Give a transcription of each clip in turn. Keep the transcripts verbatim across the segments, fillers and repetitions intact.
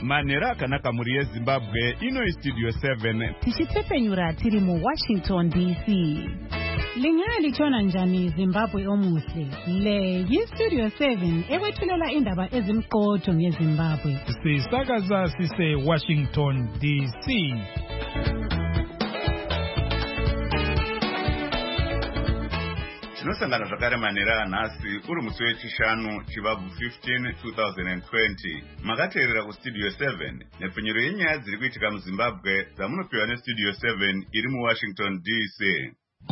Manera akanaka muri yeZimbabwe ino Studio seven. Tichitsepenyura tiri mu Washington D C. Lingali chona njani Zimbabwe omuhle. Le yi Studio seven ewethulela indaba ezimqotho ngeZimbabwe. Sisakaza sise Washington D C. Tinosangana zvakare Manera nhasi uri musi wechishanu Chivabvu fifteen twenty twenty. Makateerera kuStudio seven nepfunyiro yenyaya dziri kuitika muZimbabwe dzamunopiwa neStudio seven iri muWashington D C.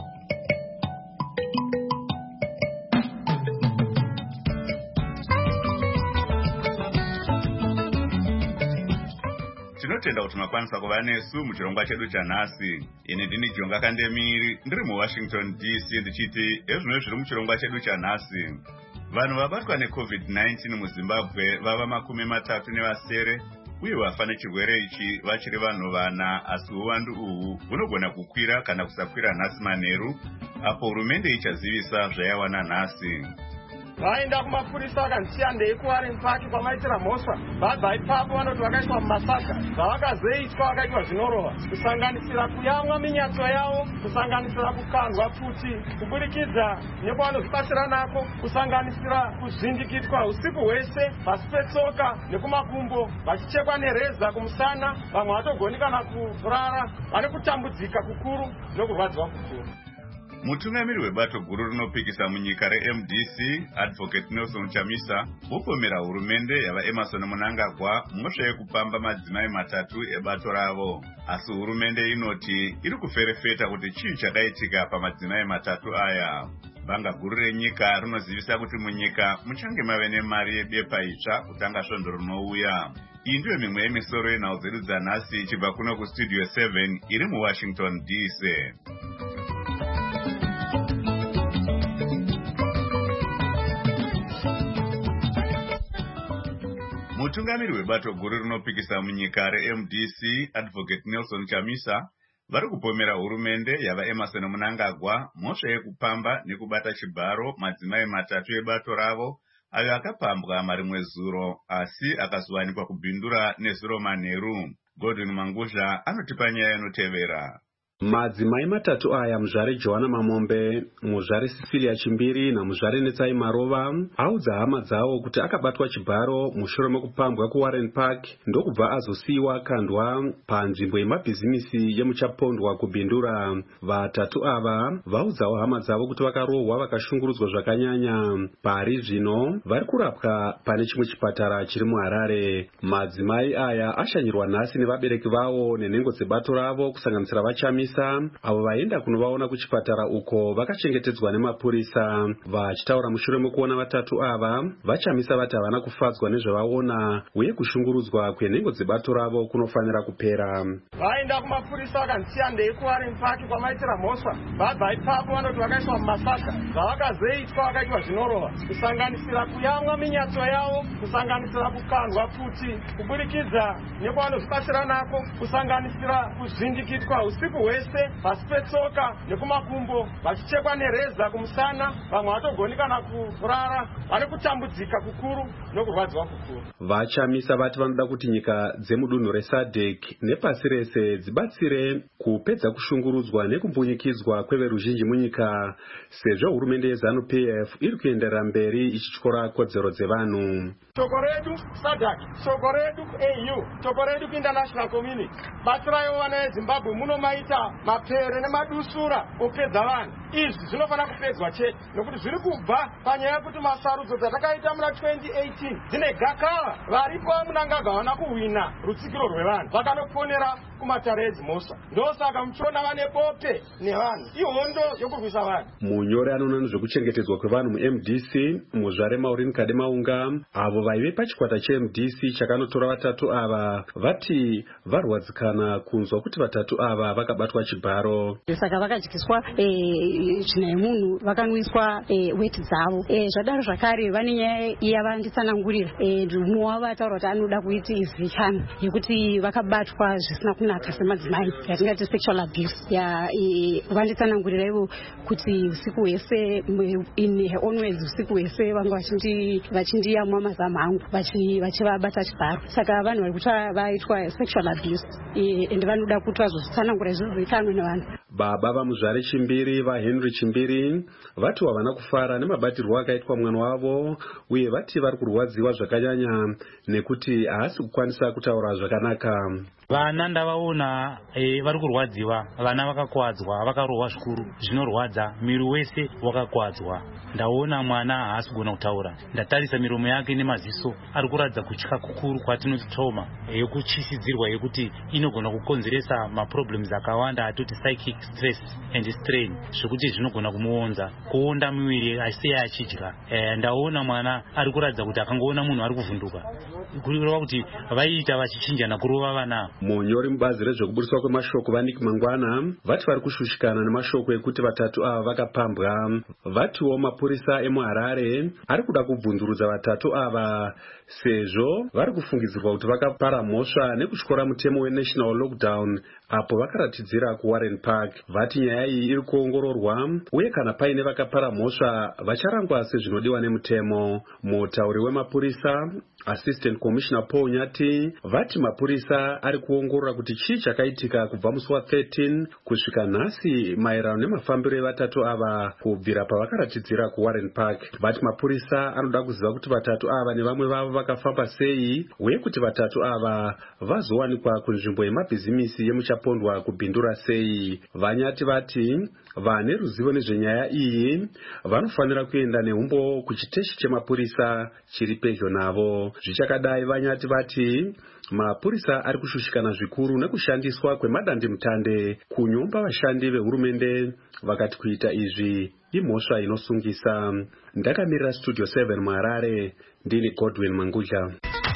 Tinotenda kuti makwanisa kuva nesu muchirongwa chedu chanhasi. Ini ndini Jonga Kandemiri ndiri muWashington D C ndichiti ezvino zviri muchirongwa chedu chanhasi. Vanhu vabatwa neCovid nineteen muZimbabwe vava makumi matatu nevasere uye vafa nechirwere ichi vachiri vanhu vana, asi uwandu uhu hunogona kukwira kana kusakwira nhasi manheru apo hurumende ichazivisa zvayawana nhasi. Vaenda kumapurisa vakansiya ndeikuwari mpaki kwamaitira mhosva vabva ipapo vanoti vakaiswa mumasaga zvavakazoitwa vakaitwa zvinorova kusanganisira kuyamwa minyatso yavo, kusanganisira kukandwa futi kuburikidza nekwavanozvibatsira nako, kusanganisira kuzvindikitwa usiku hwese pasi petsoka nekumakumbo vachichekwa nereza kumusana, vamwe vatogoni kana kurara, vane kutambudzika kukuru nokurwadziwa kukuru. Mutungamiri webato guru rinopikisa munyika reM D C, Advocate Nelson Chamisa, vopomera hurumende yava Emmerson Mnangagwa mhosva yekupamba madzimai matatu ebato ravo. Asi hurumende inoti iri kuferefeta kuti chii chakaitika pamadzimai matatu aya. Banga guru renyika rinozivisa kuti munyika muchange mave nemari yebepa itsva kutanga svondo rinouya. Iyi ndiyo mimwe yemisoro yenhau dzedu dzanhasi ichibva kuno kuStudio seven iri muWashington D C. Mutungamiri webato guru rinopikisa munyika reM D C, Advocate Nelson Chamisa, vari kupomera hurumende yava Emmerson Mnangagwa mhosva yekupamba nekubata chibharo madzimai matatu ebato ravo ayo akapambwa marimwe zuro asi akazowanikwa kubhindura nezuro manheru. Godwin Manguzha anotipa nyaya inotevera. Madzimai matatu aya, muzvare Joana Mamombe, muzvare Cecilia Chimbiri namuzvare Netsai Marova, audza hama dzavo kuti akabatwa chibharo mushure mekupambwa kuWarren Park ndokubva azosiyiwa kandwa panzvimbo yemabhizimisi yemuchapondwa kubhindura. Vatatu ava vaudzawo hama dzavo kuti vakarohwa vakashungurudzwa zvakanyanya. Pari zvino vari kurapwa pane chimwe chipatara chiri muHarare. Madzimai aya ashanyirwa nhasi nevabereki vavo nenhengo dzebato ravo kusanganisira vaChamisa avo vaenda kunovaona kuchipatara uko vakachengetedzwa nemapurisa. Vachitaura mushure mekuona vatatu ava, vaChamisa vati havana kufadzwa nezvavaona uye kushungurudzwa kwenhengo dzebato ravo kunofanira kupera. Vaenda kumapurisa vakansiya ndeikuwari mpaki kwamaitira mhosva vabva ipapo vanoti vakaiswa mumasaga zvavakazoitwa vakaitwa zvinorova kusanganisira kuyamwa minyatso yavo, kusanganisira kukandwa futi kuburikidza nekwavanozvibatsira nako, kusanganisira kuzvindikitwa usiku hwese pasi petsoka nekumakumbo vachichekwa nereza kumusana, vamwe vatogoni kana kurara, vane kutambudzika kukuru nokurwadziwa kukuru. VaChamisa vati vanoda kuti nyika dzemudunhu reSADC nepasi rese dzibatsire kupedza kushungurudzwa nekumbunyikidzwa kweveruzhinji munyika, sezvo hurumende yeZANU P F iri kuenderera mberi ichityora kodzero dzevanhu. Shoko redu SADC, shoko redu A U, shoko redu kuinternational community, batsirayo vana veZimbabwe munomaita mapere nemadusura opedza vanhu. Izvi zvinofana kupedzwa chete nokuti zviri kubva panyaya yekuti masarudzo dzatakaita muna twenty eighteen dzine gakava. Varipo Mnangagwa havana kuhwina rutsikiro rwevanhu, vakanoponera kumatare edzimhosva. Ndosaka muchiona vane bope nevanhu, ihondo yokurwisa vanhu. Munyori anoona nezvekuchengetedzwa kwevanhu muM D C, muzvare Maureen Kademaunga, avo vaive pachikwata cheM D C chakanotora vatatu ava, vati varwadzikana kunzwa kuti vatatu ava vakabatwa vakabatwa chibharo. Saka vakadyiswa tsvina yemunhu vakanwiswa weti dzavo. Zvadaro zvakare vane nyaya yavanditsanangurira mumwe wavo ataura kuti anoda kuiti izivikanwa yekuti vakabatwa zvisina kunaka semadzimai yatingati sexual abuse. Vanditsanangurira ivo kuti usiku hwese in her own ways usiku hwese vanga vachindiyamwa mazamu angu vachivabata chibharo. Saka vanhu vari kuti vaitwa sexual abuse ende vanoda kuti vazozitsanangura zvizivikanwe nevanhu. Baba vaMuzvare Chimbiri vaHenry Chimbiri vati havana kufara nemabatirwo akaitwa mwana wavo uye vati vari kurwadziwa zvakanyanya nekuti haasi kukwanisa kutaura zvakanaka. Vana ndavaona vari kurwadziwa, vana vakakwadzwa, vakarohwa zvikuru zvinorwadza, miri wese wakakwadzwa. Ndaona mwana haasi kugona kutaura, ndatarisa miromo yake nemaziso ari kuratidza kutya kukuru kwatinoti trauma yekuchisidzirwa yekuti inogona kukonzeresa maproblems akawanda atoti psychic stress and strain zvekuti zvinogona kumuonza kuonda miviri asiyai achidya. Ndaona mwana ari kuratidza kuti akangoona munhu ari kuvhunduka kureva kuti vaiita vachichinjana kurova vana. Munyori mubazi rezvekubudiswa kwemashoko vaNick Mangwana vati vari kushushikana nemashoko ekuti vatatu ava vakapambwa. Vatiwo mapurisa emuHarare ari kuda kubvunzurudza vatatu ava sezvo vari kufungidzirwa kuti vakapara mhosva nekutyora mutemo wenational lockdown apo vakaratidzira kuWarren Park. Vati nyaya iyi iri kuongororwa uye kana paine vakapara mhosva vacharangwa sezvinodiwa nemutemo. Mutauri wemapurisa Assistant Commissioner Paul Nyati vati mapurisa ari kuongorora kuti chii chakaitika kubva musi wa13 kusvika nhasi maererano nemafambiro evatatu ava kubvira pavakaratidzira kuWarren Park. Vati mapurisa anoda kuziva kuti vatatu ava nevamwe vavo vakafamba sei uye kuti vatatu ava vazowanikwa kunzvimbo yemabhizimisi yemuchapondwa kubhindura sei. Vanyati vati vane ruzivo nezvenyaya iyi vanofanira kuenda neumbo kuchiteshi chemapurisa chiri pedyo navo. Zvichakadai Vanyati vati mapurisa ari kushushikana zvikuru nekushandiswa kwemadandemutande kunyomba vashandi vehurumende vakati kuita izvi imhosva inosungisa. Ndakamirira Studio seven muHarare ndini Godwin Mangudla.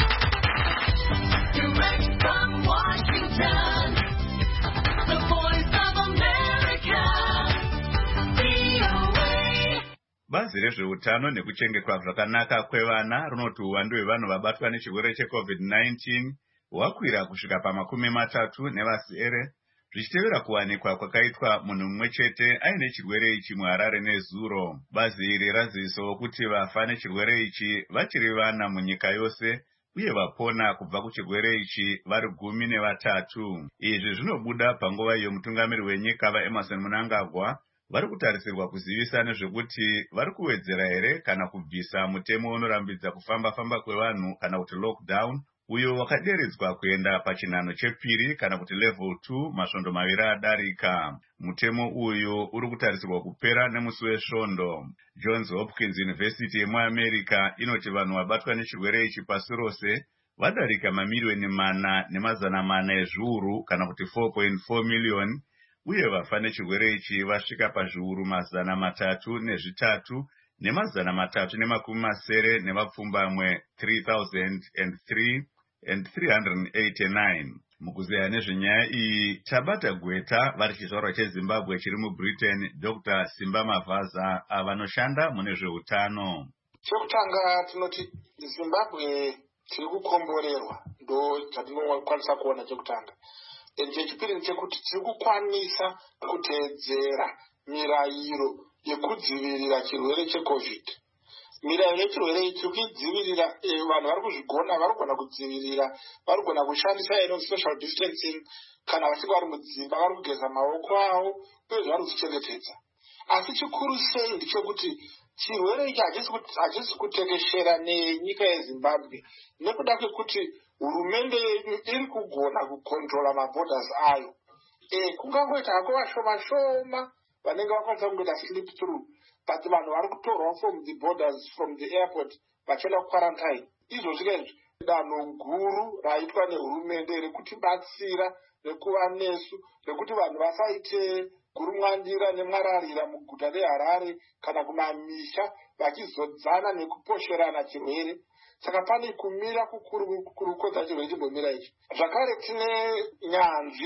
Bazi rezveutano nekuchengetwa zvakanaka kwevana runoti uwandu hwevanhu vabatwa nechirwere checovid nineteen hwakwira kusvika pamakumi matatu nevasere zvichitevera kuwanikwa kwakaitwa munhu mumwe chete aine chirwere ichi muHarare nezuro. Bazi iri razivisawo kuti vafa nechirwere ichi vachiri vana munyika yose uye vapona kubva kuchirwere ichi vari gumi nevatatu. Izvi zvinobuda panguva iyo mutungamiri wenyika vaEmmerson Mnangagwa vari kutarisirwa kuzivisa nezvekuti vari kuwedzera here kana kubvisa mutemo unorambidza kufamba-famba kwevanhu kana kuti lockdown uyo wakaderedzwa kuenda pachinhano chepiri kana kuti level two masvondo maviri adarika. Mutemo uyu uri kutarisirwa kupera nemusi wesvondo. Johns Hopkins University yemuAmerica inoti vanhu vabatwa nechirwere ichi pasi rose vadarika mamiliyoni mana nemazana mana ezviuru kana kuti four point four million uye vafa nechirwere ichi vasvika pazviuru mazana matatu nezvitatu nemazana matatu nemakumi masere nevapfumbamwe three thousand three hundred eighty-nine. Mukuzeya nezvenyaya iyi tabata gweta vari chizvarwa cheZimbabwe chiri muBritain Doctor Simba Mavaza avanoshanda mune zveutano. Chekutanga tinoti Zimbabwe tiri kukomborerwa ndo chatinokwanisa kuona chekutanga. Chechipiri chekuti tiri kukwanisa kuteedzera mirayiro yekudzivirira chirwere checovid. Mirayiro yechirwere ichi tiri kudzivirira, vanhu vari kuzvigona vari kugona kudzivirira, vari kugona kushandisa ino social distancing kana vachinge vari mudzimba vari kugeza maoko avo uye vari kuzvichengetedza. Asi chikuru sei ndechekuti chirwere ichi hachisi kutekeshera nenyika yeZimbabwe nekuda kwekuti hurumende yedu iri kugona kukontrola maborders ayo. E, kungangoita hako vashoma shoma vanenge vakwanisa kungoita slip through, but vanhu vari kutorwa from the borders, from the airport vachienda kuquarantine. Izvozvika izvi danho guru raitwa nehurumende rekutibatsira rekuva nesu rekuti vanhu vasaite gurumwandira nemwararira muguta reHarare kana kumamisha vachizodzana nekuposherana chirwere. Saka pane kumira kukuru kurukodza chirwere chimbomira ichi. Zvakare tine nyanzvi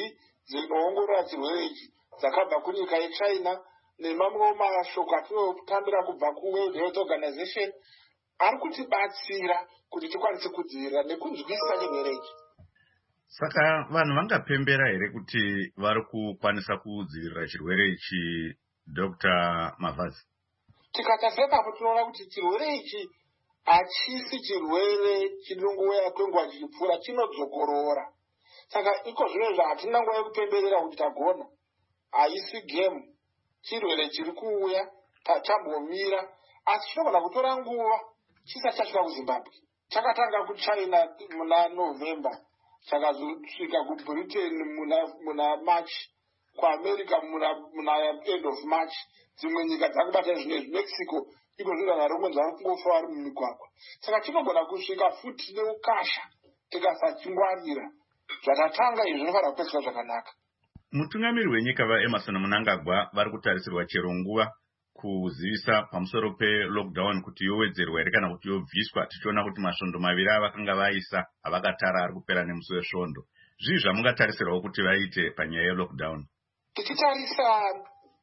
dzinoongorora chirwere ichi dzakabva kunyika yechina nemamwewo mashoko atinotambira kubva kuworld health organization ari kutibatsira kuti tikwanise kudzivirira nekunzwisisa chirwere ichi. Saka vanhu vangapembera here kuti vari kukwanisa kudzivirira chirwere ichi, Doctor Mavazi? Tikatarisa papo tinoona kuti chirwere ichi hachisi chirwere chinongouya kwenguva chichipfuura, chinodzokorora. Saka iko zvino zvahatina nguva yekupemberera kuti tagona. Haisi game, chirwere chiri kuuya, tachambomira, asi chinogona kutora nguva chisati chasvika kuZimbabwe. Chakatanga kuChina muna November, chakazosvika kuBritain muna muna March, kuAmerica muna muna end of March, dzimwe nyika dzakubata zvinezvi Mexico iko zvino varombo vari kungofa vari mumigwagwa. Saka chinogona kusvika futi neukasha tikasachingwarira. Zvatatanga izvi zvinofanira kupedzwa zvakanaka. Mutungamiri wenyika vaEmmerson Mnangagwa vari kutarisirwa chero nguva kuzivisa pamusoro pe-lockdown kuti yowedzerwa here kana kuti yobviswa, tichiona kuti masvondo maviri avakanga vaisa avakatara ari kupera nemusi wesvondo. Zvii zvamungatarisirwawo kuti vaite panyaya ye-lockdown? Tichitarisa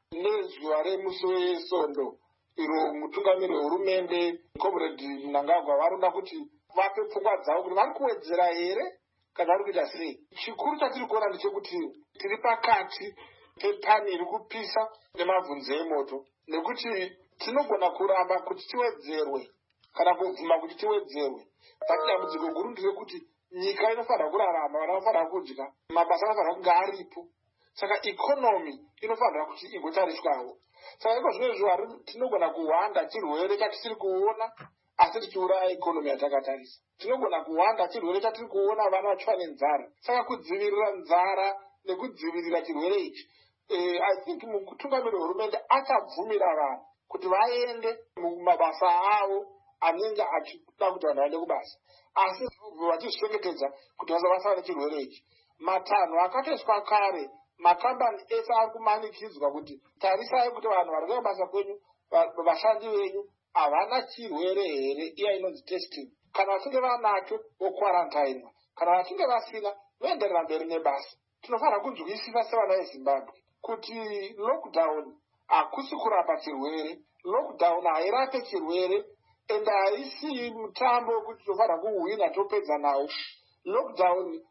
nezuva remusi wesvondo, iro mutungamiri wehurumende Comrade Mnangagwa varoda kuti vape pfungwa dzavo kuti vari kuwedzera here kana vari kuita sei. Chikuru chatiri kuona ndechekuti tiri pakati pepani iri kupisa nemabvunzo emoto, nekuti tinogona kuramba kuti tiwedzerwe kana kubvuma kuti tiwedzerwe. Tapi dambudziko guru nderekuti nyika inofanira kurarama, vana vanofanira kudya, mabasa anofanira kunge aripo. Saka ikonomi inofanira kuti igotariswawo. Saka iko zvino izvo tinogona kuhwanda chirwere chatisiri kuona asi tichiuraya ikonomi yatakatarisa. Tinogona kuhwanda chirwere chatiri kuona vana vachifa nenzara. Saka kudzivirira nzara nekudzivirira chirwere ichi, eh, I think mutungamiri wehurumende achabvumira vanhu kuti vaende mumabasa avo anenge achida kuti vanhu vaende kubasa, asi vachizvichengetedza kuti vasava nechirwere ichi. Matanho akatoiswa kare, makambani ese ari kumanikidzwa kuti tarisai kuti vanhu vari kuenda basa kwenyu, vashandi venyu havana chirwere here, iya inonzi testing. Kana vachinge vanacho vokwarantainwa, kana vachinge vasina voenderera mberi nebasa. Tinofanira kunzwisisa sevana veZimbabwe kuti lockdown hakusi kurapa chirwere, lockdown hairape chirwere, ende haisi mutambo wekuti tofanira kuhwina topedza nawo. Lockdown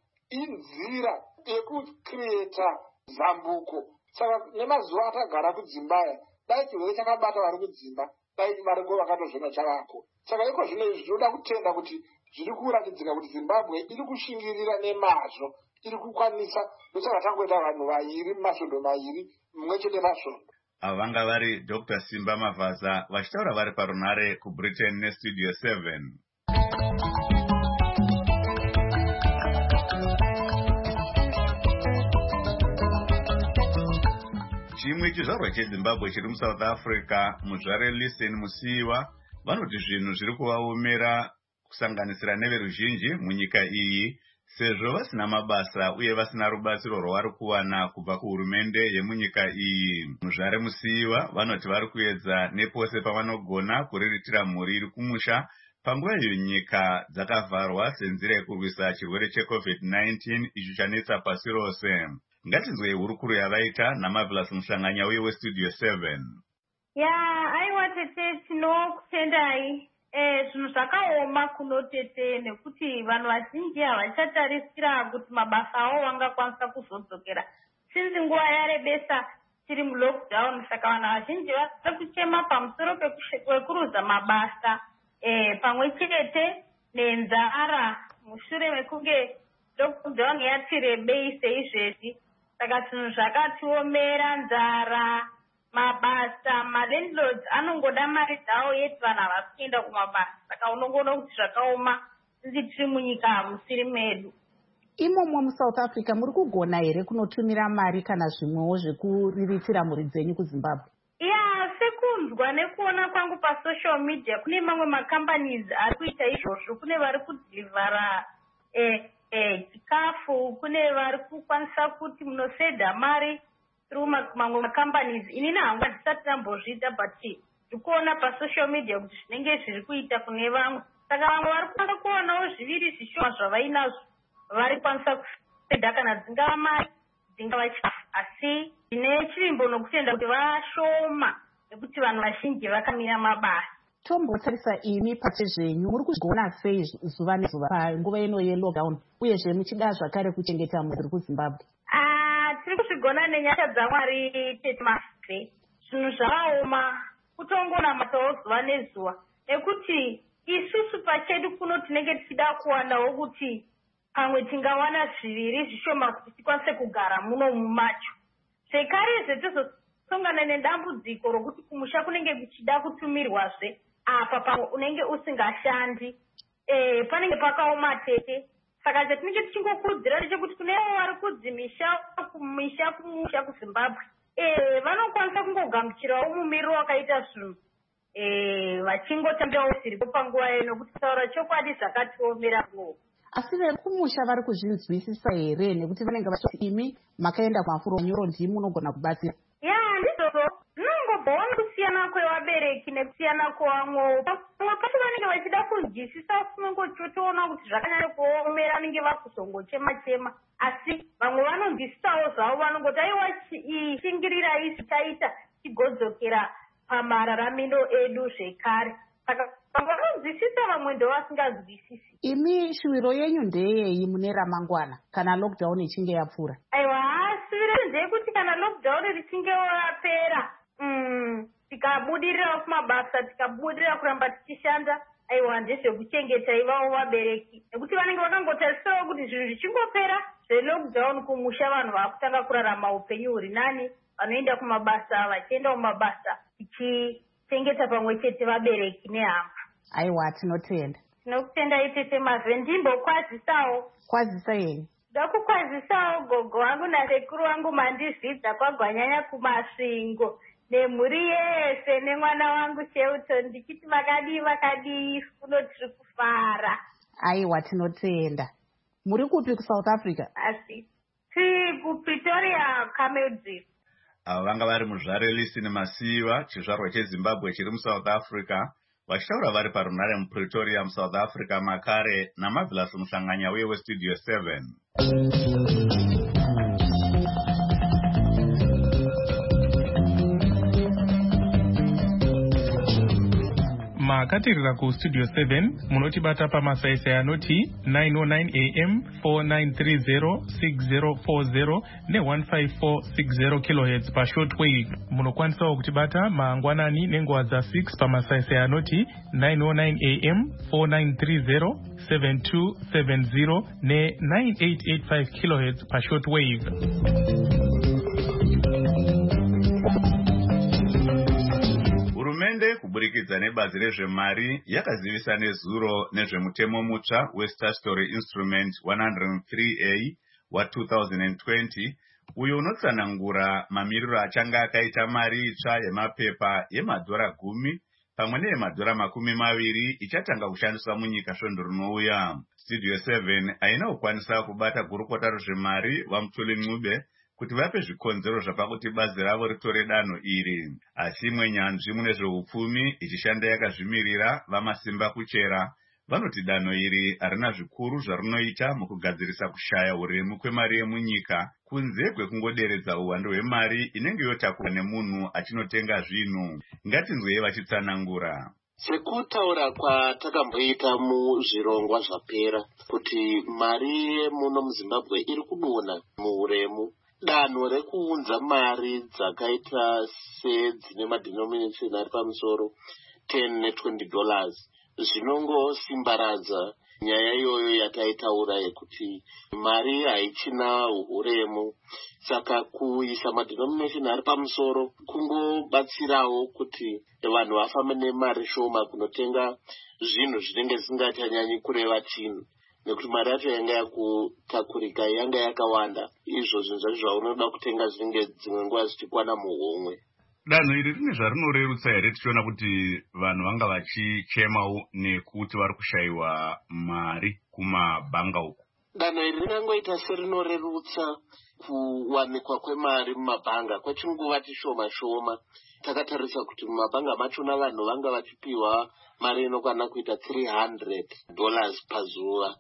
inzira yekucreata zambuko. Saka nemazuva atagara kudzimbaya, dai chirwere chakabata vari kudzimba, dai variko vakatozvona chavako. Saka iko zvino izvi zvinoda kutenda kuti zviri kuratidzika kuti Zimbabwe iri kushingirira nemazvo, iri kukwanisa, ndochaka tangoita vanhu vairi masvondo mairi mumwe chete masvondo. Ava vanga vari Doctor Simba Mavaza vachitaura vari parunare kuBritain neStudio seven. Chimwe chizvarwa cheZimbabwe chiri muSouth Africa, muzvare Listen Musiwa, vanoti zvinhu zviri kuvaomera kusanganisira neveruzhinji munyika iyi, sezvo vasina mabasa uye vasina rubatsiro rwavari kuwana kubva kuhurumende yemunyika iyi. Muzvare Musiwa vanoti vari kuedza nepose pavanogona kuriritira mhuri iri kumusha panguva iyo nyika dzakavharwa senzira yekurwisa chirwere cheCovid nineteen icho chanetsa pasi rose. Ngatinzwei hurukuru yavaita naMarvelous Mushanganya uye weStudio seven. Ya, aiwa tete tinokutendai. Eh, zvinhu zvakaoma kunotete nekuti vanhu vazhinji havachatarisira kuti mabasa avo vangakwanisa kuzodzokera. Sinzi nguva yarebesa tiri mulockdown, saka vanhu vazhinji vari kuchema pamusoro pekuruza mabasa, eh, pamwe chete nenzara mushure mekunge lockdown yati rebei seizvezvi. Saka zvinhu zvakatiomera, nzara, mabasa, malandlords anongoda mari dzavo yeti vanhu havasi kuenda kumabasa. Saka unongoona kuti zvakaoma, sinzi tiri munyika musiri medu. Imomo muSouth Africa muri kugona here kunotumira mari kana zvimwewo zvekuriritira mhuri dzenyu kuZimbabwe? Ya, sekunzwa nekuona kwangu pasocial media kune mamwe macompanies ari kuita izvozvo. Kune vari kudhilivhara eh, eh, chikafu, kune vari kukwanisa kuti munosedha mari through mamwe macompanies. Inini hangu handisati ndambozviita, but ndikuona pasocial media kuti zvinenge zviri kuita kune vamwe. Saka vamwe vari kukwanisa kuonawo zviviri zvishoma zvavainazvo, vari kwanisa kusedha kana dzingava mari dzingava chikafu asi ndine chirimbo nokutenda kuti vashoma nekuti vanhu vazhinji vakamira mabasa. Tombotarisa imi pate zvenyu muri kuzvigona sei zuva nezuva panguva ino yelockdown uyezve muchida zvakare kuchengeta mhuri kuZimbabwe? Ah, tiri kuzvigona nenyasha dzaMwari tete mafe. Zvinhu zvakaoma kutongonamatawo zuva nezuva nekuti isusu pachedu kuno tinenge tichida kuwanawo kuti pamwe tingawana zviviri zvishoma kuti tikwanise kugara muno mumacho. Zvekare zvetizosongana nedambudziko rokuti kumusha kunenge kuchida kutumirwazve apa pamwe unenge usingashandi eh panenge pakaoma tete. Saka chatinenge tichingokurudzira ndechekuti kunevo vari kudzimisha kumisha kumusha kuZimbabwe eh vanokwanisa kungogamuchirawo mumiriro wakaita zvinhu eh vachingotambawo ziripo panguva ino kuti kutaura chokwadi zvakatiomera kuno. Asi vekumusha vari kuzvinzwisisa here nekuti vanenge vachiti imi makaenda kumafuro nyoro ndimi munogona kubatsira? Ya ndizvozvo zvinongobvawo kusiyana kwevabereki nekusiyana kwevamwewo. Pamwe pacho vanenge vachida kunzwisisa kunongotoona kuti zvakanyanya kuomera vanenge vakuzongochema chema asi vamwe vanonzwisisawo zvavo vanongoti aiwa ishingirira isi taita tigodzokera pamararamiro edu zvekare. Saka vamwe vanonzwisisa vamwe ndo vasingazwisisi. Imi shuviro yenyu ndeyei mune ramangwana kana lockdown ichinge yapfuura? Aiwa shuviro ndeyekuti kana lockdown richinge yapera mm, tikabudirira kumabasa tikabudirira kuramba tichishanda aiwa ndezvekuchengeta ivavo vabereki nekuti vanenge vakangotarisisawo kuti zvinhu zvichingopera zvelockdown kumusha vanhu vakutanga kurarama upenyu huri nani vanoenda kumabasa vachienda kumabasa tichichengeta pamwe chete vabereki nehama. Aiwa tinotenda. Tinokutenda itete mave ndimbokwazvisawo. Kwazisa yenyu? Ndakukwazisawo gogo wangu nasekuru wangu mandizvidza kwagwanyanya kumasvingo nemhuri yese nemwana wangu Sheuton ndichiti vakadii vakadii kuno tiri kufara. Aiwa tinotenda. Muri kupi kuSouth Africa? Asi tiri kuPretoria Kamedziri. Ava vanga vari muzvare Lisini Masiva chizvarwa cheZimbabwe chiri muSouth Africa vachitaura vari parunare muPretoria muSouth Africa makare naMarvelous Musanganya uye weStudio seven. Makatirira kuStudio seven munotibata pamasaisai anoti nine oh nine A M, four nine three zero, six zero four zero ne one five four six zero kilohertz pashortwave. Munokwanisawo kutibata mangwanani nenguva dza six pamasaisai anoti nine oh nine A M, four nine three zero, seven two seven zero ne nine eight eight five kilohertz pashortwave. Hurumende kuburikidza nebazi rezvemari yakazivisa nezuro nezvemutemo mutsva weStatutory Instrument one oh three A wa two thousand twenty uyo unotsanangura mamiriro achanga akaita mari itsva yemapepa yemadhora gumi pamwe neyemadhora makumi maviri ichatanga kushandiswa munyika svondo rinouya. Studio seven haina kukwanisa kubata gurukota rezvemari vaMutuli Ncube kuti vape zvikonzero zvapakuti bazi ravo ritore danho iri. Asi imwe nyanzvi mune zveupfumi ichishanda yakazvimirira vaMasimba Kuchera vanoti danho iri harina zvikuru zvarinoita mukugadzirisa kushaya uremu kwemari yemunyika kunze kwekungoderedza uwandu hwemari inenge yotakura nemunhu achinotenga zvinhu. Ngatinzwei vachitsanangura. Sekutaura kwatakamboita muzvirongwa zvapera kuti mari muno muZimbabwe iri kudonha muuremu. Danho rekuunza mari dzakaita sedzine madenomination ari pamusoro ten ne twenty dollars zvinongosimbaradza nyaya iyoyo yataitaura yekuti mari haichina uremu. Saka kuisa madenomination ari pamusoro kungobatsirawo kuti vanhu vafambe nemari shoma kunotenga zvinhu zvinenge zvisingachanyanyi kureva chinhu nekuti mari yacho yanga yakutakurika yanga yakawanda. Izvo zvinhu zvacho zvaunoda kutenga zvinenge dzimwe nguva zvichikwana muhomwe. Danho iri rine zvarinorerutsa here tichiona kuti vanhu vanga vachichemawo nekuti vari kushayiwa mari kumabhanga uku? Danho iri ringangoita serinorerutsa kuwanikwa kwemari mumabhanga kwechinguva tishoma shoma takatarisa kuti mumabhanga machona vanhu vanga vachipiwa mari inokwana kuita three hundred dollars pazuva.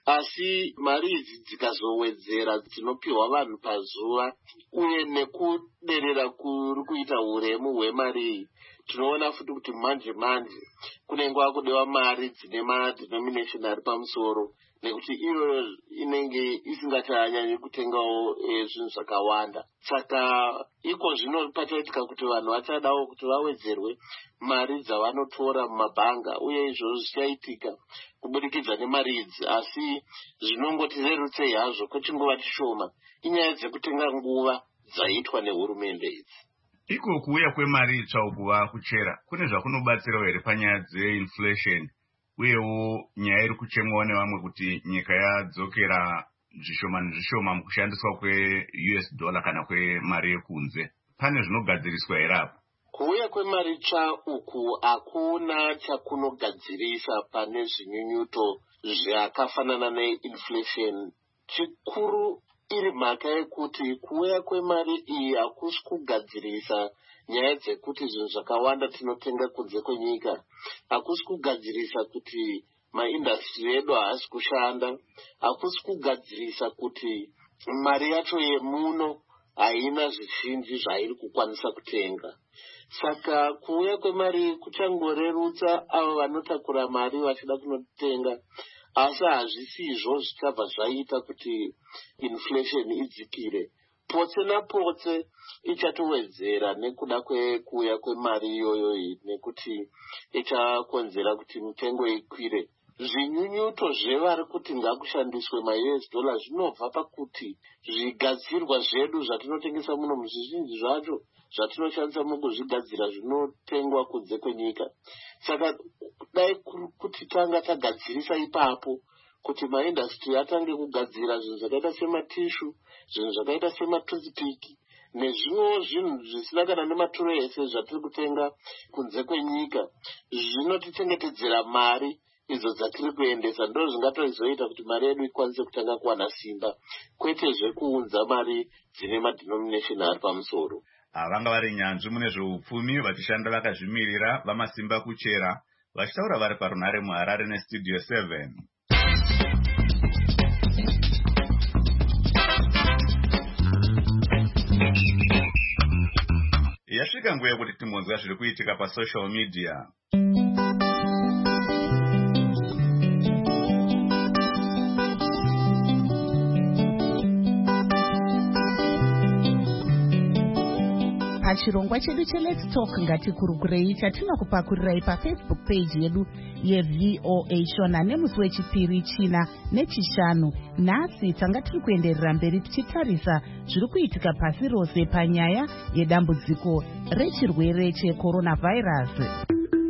Asi mari idzi dzikazowedzera dzinopiwa vanhu pazuva uye nekuderera kuri kuita uremu hwemari iyi, tinoona futi kuti manje manje kunenge kwakudiwa mari dzine madenomination ari pamusoro, nekuti iyo inenge isingachanyanyi kutengawo zvinhu zvakawanda. Saka iko zvino pachaitika kuti vanhu vachadawo kuti vawedzerwe mari dzavanotora mumabhanga, uye izvozvo zvichaitika kubudikidza nemari idzi. Asi zvinongotirerutsei hazvo kwechinguva chishoma inyaya dzekutenga nguva dzaitwa nehurumende idzi. Iko kuuya kwemari itsva ukuva kuchera kune zvakunobatsirawo here panyaya dzeinflation, uyewo nyaya iri kuchemwawo nevamwe kuti nyika yadzokera zvishoma nezvishoma mukushandiswa kwe-U S dollar kana kwemari yekunze? Pane zvinogadziriswa here apo? Kuuya kwemari tsva uku hakuna chakunogadzirisa pane zvinyunyuto zvakafanana neinflation. Chikuru iri mhaka yekuti kuuya kwemari iyi hakusi kugadzirisa nyaya dzekuti zvinhu zvakawanda tinotenga kunze kwenyika, hakusi kugadzirisa kuti maindastri edu haasi kushanda, hakusi kugadzirisa kuti mari yacho yemuno haina zvizhinji zvairi kukwanisa kutenga. Saka kuuya kwemari kuchangorerutsa avo vanotakura mari vachida kunotenga, asi hazvisizvo zvichabva zvaita kuti inflation idzikire. Potse napotse ichatowedzera nekuda kwekuuya kwemari iyoyo iyi, nekuti ichakonzera kuti mitengo ikwire. Zvinyunyuto zvevari kuti ngakushandiswe ma-U S dollar zvinobva pakuti zvigadzirwa zvedu zvatinotengesa muno muzvizhinji zvacho zvatinoshandisa mukuzvigadzira zvinotengwa kunze kwenyika. Saka dai kuti tanga tagadzirisa ipapo kuti maindastri atange kugadzira zvinhu zvakaita sematishu, zvinhu zvakaita sematoothpick nezvimwewo zvinhu zvisina kana nematuro ese zvatiri kutenga kunze kwenyika, zvinotichengetedzera mari idzo dzatiri kuendesa. Ndo zvingatozoita kuti mari yedu ikwanise kutanga kuwana simba, kwete zvekuunza mari dzine madenomination ari pamusoro. Vanga vari nyanzvi mune zveupfumi vachishanda vakazvimirira vamasimba kuchera, vachitaura vari parunhare muHarare nestudio seven. Yasvika nguva yekuti timbonzwa zviri kuitika pasocial media. Pachirongwa chedu cheLet's Talk ngatikurukurei chatinokupakurirai pafacebook page yedu yeV O A Shona nemusi wechipiri, china nechishanu. Nhasi tanga tiri kuenderera mberi tichitarisa zviri kuitika pasi rose panyaya yedambudziko rechirwere checoronavirus.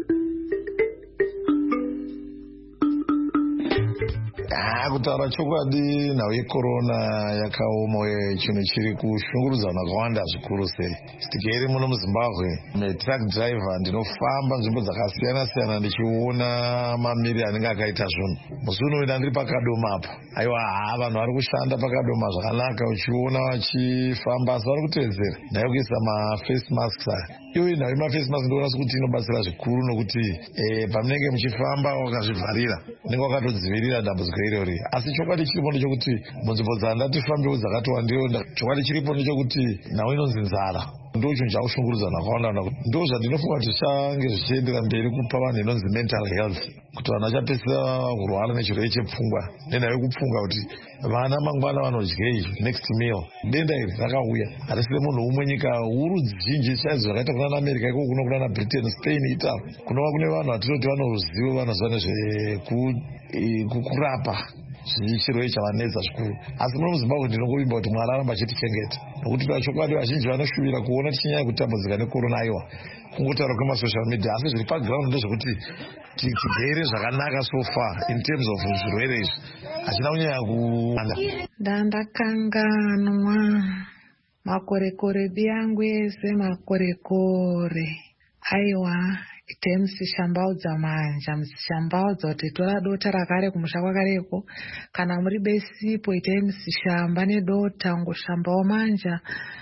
Kutaura chokwadi nhau yekorona yakaoma uye chinhu chiri kushungurudza vanhu vakawanda zvikuru sei. Tikeri muno muZimbabwe, netruck driver ndinofamba nzvimbo dzakasiyana siyana ndichiona mamiri anenge akaita zvinhu. Musi unoenda ndiri pakadoma apa, aiwa haa, vanhu vari kushanda pakadoma zvakanaka, uchiona vachifamba asi vari kutevedzera nhau yekuisa maface masks aya. Iwe nhau yemaface mask ndinoona sekuti inobatsira zvikuru, nokuti pamunenge muchifamba wakazvivharira unenge wakatodzivirira dambudziko irori. Asi chokwadi chiripo ndechekuti munzvimbo dzandatifambewo dzakati wandiro, chokwadi chiripo ndechekuti nhau inonzi nzara ndo chinhu chakushungurudza vanhu vakawanda. Ndo zvandinofunga kuti zvichange zvichiendera mberi kupa vanhu inonzi mental health, kuti vanhu vachapedzisa kurwara nechirwere chepfungwa nenhau yekupfunga kuti vana mangwana vanodyei next meal. Denda iri rakauya harisi remunhu umwe, nyika huru zhinji chaidzo zvakaita kuna America iko kuno kuna Britain, Spain, Italy, kunova kune vanhu vatinoti vane ruzivo vanoziva nezvekurapa chirwere chavanetsa zvikuru. Asi muno muZimbabwe ndinongovimba kuti Mwari aramba achitichengeta, nokuti pachokwadi vazhinji vanoshuvira kuona tichinyanya kutambudzika nekorona aiwa kungotaura kwemasocial media. Asi zviri paground ndezvekuti tigere zvakanaka so far in terms of zvirwere izvi hachina kunyanya kuwanda. Dandakanganwa makorekore biyangu ese makorekore aiwa ite musishambaudza manja, musishambaudza kuti tora dota rakare kumusha kwakareko, kana muri besipo ite musishamba nedota ngoshambawo manja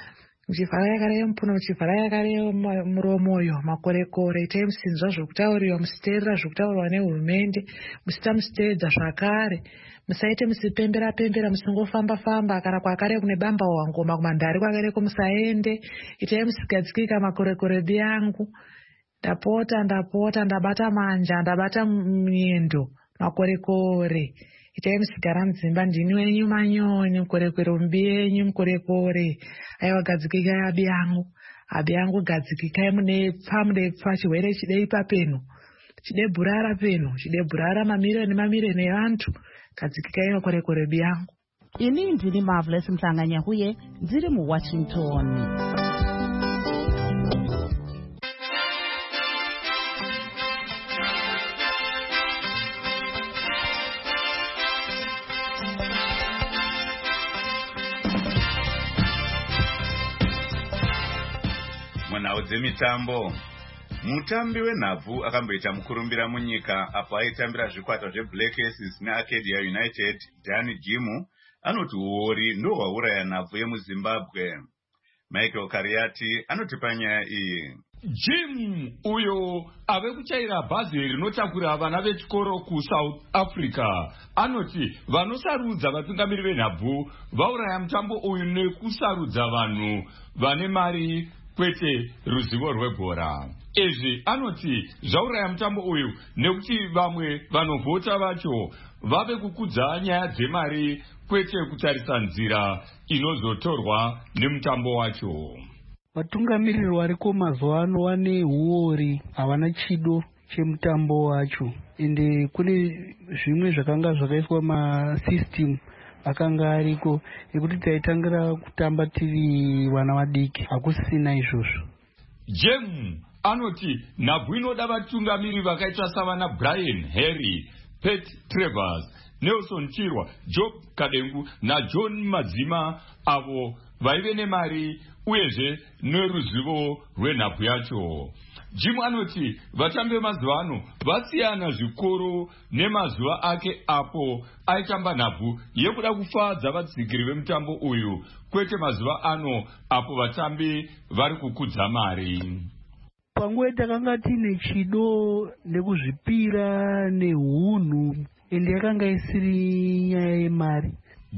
muchivhara yakareyo mupuno muchivhara yakareyo muromoyo makorekore itai musinzwa zvokutauriwa musiteerera zvokutaurwa nehurumende musita musiteedza zvakare musaite musipembera pembera musingofamba famba kana kwakare kune bamba wangoma kumandari kwakareko musaende itai musigadzikika makorekore biyangu ndapota ndapota ndabata manja ndabata miendo makorekore itai musigara mudzimba ndini wenyu manyoni mukorekore mubi yenyu mukorekore aiwa gadzikikai abi yangu abi yangu gadzikikai munepfa munepfa chirwere chidei papeno chidebhurara peno chidebhurara mamire nemamireni evantu gadzikikai makorekore bi yangu. Ini ndini Marvelous Mhlanganya huye ndiri muWashington. Munhau dzemitambo. Mutambi wenhabvu akamboita mukurumbira munyika apo aitambira zvikwata zveBlack Aces neAcadia United, Danny Jimu anoti uori ndo hwauraya nhabvu yemuZimbabwe. Michael Kariati anoti panyaya iyi. Jim uyo ave kuchaira bhazi rinotakura vana vechikoro kuSouth Africa anoti vanosarudza vatungamiri venhabvu vauraya mutambo uyu nekusarudza vanhu vane mari kwete ruzivo rwebhora. Izvi anoti zvauraya mutambo uyu nekuti vamwe vanovhota vacho vave kukudza nyaya dzemari kwete kutarisa nzira inozotorwa nemutambo wacho. Vatungamiriri variko mazuva ano vane huori, havana chido chemutambo wacho, ende kune zvimwe zvakanga zvakaiswa masystem akanga ariko ekuti taitangira kutamba tiri vana vadiki, hakusina izvozvo. Jem anoti nhabvu inoda vatungamiri vakaita savana Brian Harry, Pat Travers, Nelson Chirwa, Job Kadengu naJohn Madzima avo vaive nemari uyezve neruzivo rwenhabvu yacho. Jim anoti vatambi vemazuva ano vasiyana zvikuru nemazuva ake apo aitamba nhabvu yekuda kufadza vadzikiri vemutambo uyu kwete mazuva ano apo vatambi vari kukudza mari. Panguva takanga tine chido nekuzvipira neunhu ende yakanga isiri nyaya yemari.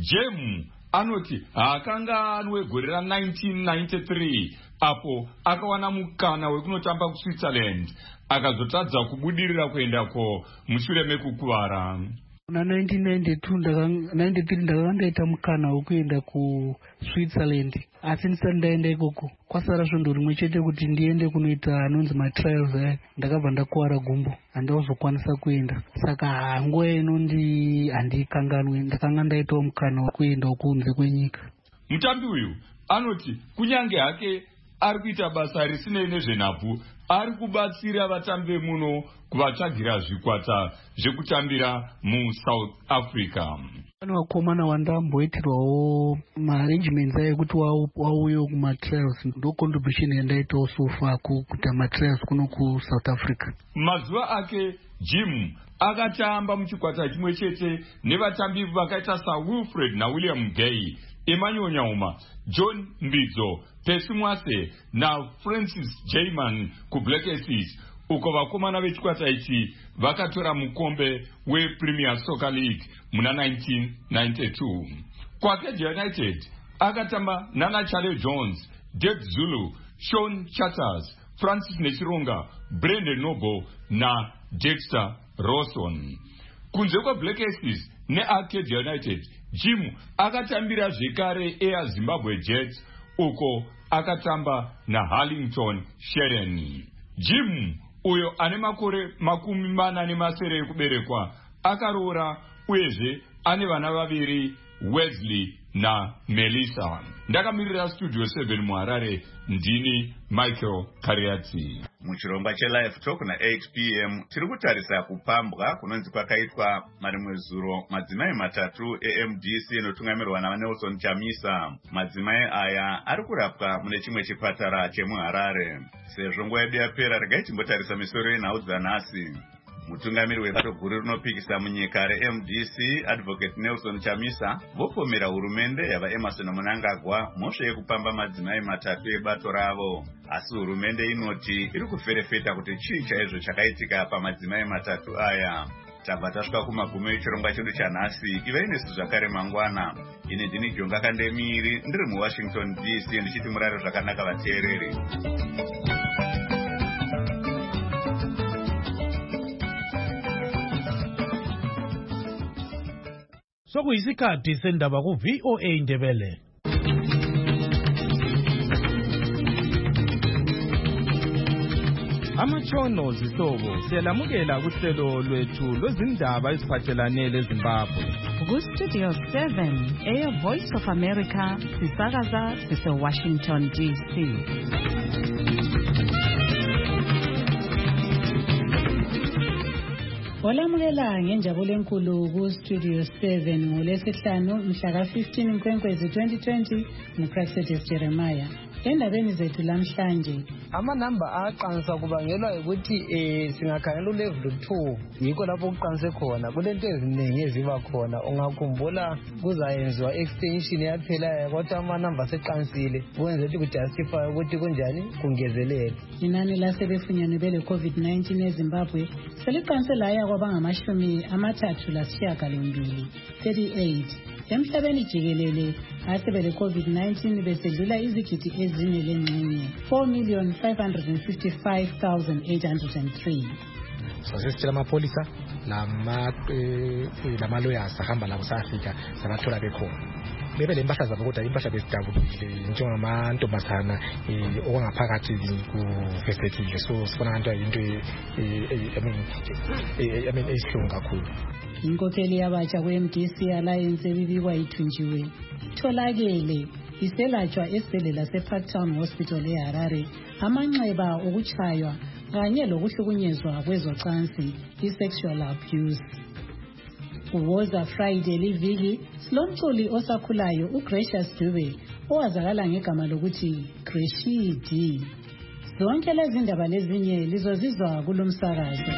Jem anoti haakanga anwegore ra-nineteen ninety-three apo akawana mukana wekunotamba kuSwitzerland akazotadza kubudirira kuendako mushure mekukuvara. Na nineteen ninety-two ninety-three ndakanga ndaita mukana wekuenda kuSwitzerland asi ndisati ndaenda ikoko kwasara svondo rimwe chete kuti ndiende kunoita anonzi matrials aya, ndakabva ndakuwara gumbo handazokwanisa kuenda, saka nguva inondi handikanganwi, ndakanga ndaitawo mukana wekuenda kunze kwenyika. Mutambi uyu anoti kunyange hake ari kuita basa risinei nezvenhabvu ari kubatsira vatambi muno kuvatsvagira zvikwata zvekutambira muSouth Africa. Pane vakomana vandamboitirwawo maarrangements ayo kuti wauyewo kumatrials, ndo contribution yandaitawo so far kuita matrials kuno kuSouth Africa. Mazuva ake Jim akatamba muchikwata chimwe chete nevatambi vakaita saWilfred naWilliam Gay, Emmanuel Nyauma, John Mbidzo, Percy Mwase naFrancis Jayman kuBlack Aces, uko vakomana vechikwata ichi vakatora mukombe wePremier Soccer League muna nineteen ninety-two. KwaAcadia United akatamba nana Charlie Jones, Dave Zulu, Sean Chatters, Francis Nechironga, Brendan Noble na Dexter Rawson. Kunze kwaBlack Aces neAcadia United, Jim akatambira zvekare Air Zimbabwe Jets uko akatamba naHarlington Shereni. Jim uyo ane makore makumi mana nemasere ekuberekwa akaroora uyezve ane vana vaviri, Wesley na Melissa. Ndakamirira Studio seven muHarare, ndini Michael Kariati. Muchirongwa cheLive Talk na eight p m tiri kutarisa kupambwa kunonzi kwakaitwa marimwe zuro madzimai matatu eM D C inotungamirwa naNelson Chamisa. Madzimai aya ari kurapwa mune chimwe chipatara chemuHarare. Sezvo nguva yedu yapera regai timbotarisa misoro yenhau dzanhasi. mutungamiri webato guru rinopikisa munyika reM D C Advocate Nelson Chamisa vopomera hurumende yava Emmerson Mnangagwa mhosva yekupamba madzimai matatu ebato ravo. Asi hurumende inoti iri kuferefeta kuti chii chaizvo chakaitika pamadzimai matatu aya. Tabva tasvika kumagumo echirongwa chedu chanhasi. Ivai nesu zvakare mangwana. Ini ndini Jonga Kandemiri ndiri muWashington D C ndichiti murare zvakanaka vateereri. Sokuyisikhathi sendaba ku V O A Ndebele. Amachono zihlobo siyalamukela kuhlelo lwethu lwezindaba eziphathelane leZimbabwe. Ku Studio seven, Air Voice of America, sisakaza sise Washington D C. Olamukela ngenjabulo enkulu ku Studio seven ngolesihlanu mhla ka fifteen Nkwenkwezi twenty twenty nguPrexedes Jeremiah. Endabeni zethu lamhlanje amanamba aqansa kubangelwa ukuthi eh singakhangela ulevel two yikho lapho kuqanse khona kulento eziningi eziba khona ungakhumbula kuzayenziwa extension yaphela kodwa amanamba aseqansile kwenza ukuthi kujustify ukuthi kunjani kungezelele. Inani lasebefunyanwe bele COVID nineteen eZimbabwe seliqanse laya kwabangamashumi amathathu lasishiyagalombili thirty-eight. Emhlabeni jikelele asebele COVID nineteen besedlula izigidi ezine lengxenye four million five hundred fifty-five thousand eight hundred three. Sasisitshela amapolisa lama lama lawyers ahamba labo saFrika sabathola bekhona. Bebe le mpahla zabo kodwa impahla bezidabukile njengamantombazana okungaphakathi ku festive so sifuna into into I mean I mean esihlungu kakhulu. Inkokheli yabatsha kwe-M D C Alliance ebibikwa ithunjiwe itholakele iselatshwa esibhedlela seParktown Hospital eHarare amanxeba okuchaywa kanye lokuhlukunyezwa kwezocansi i-sexual abuse. Kuwoza Friday liviki silomculi osakhulayo uGracious Dube owazakala ngegama lokuthi Greshidi. Zonke lezi ndaba lezinye lizozizwa kulomsakazo.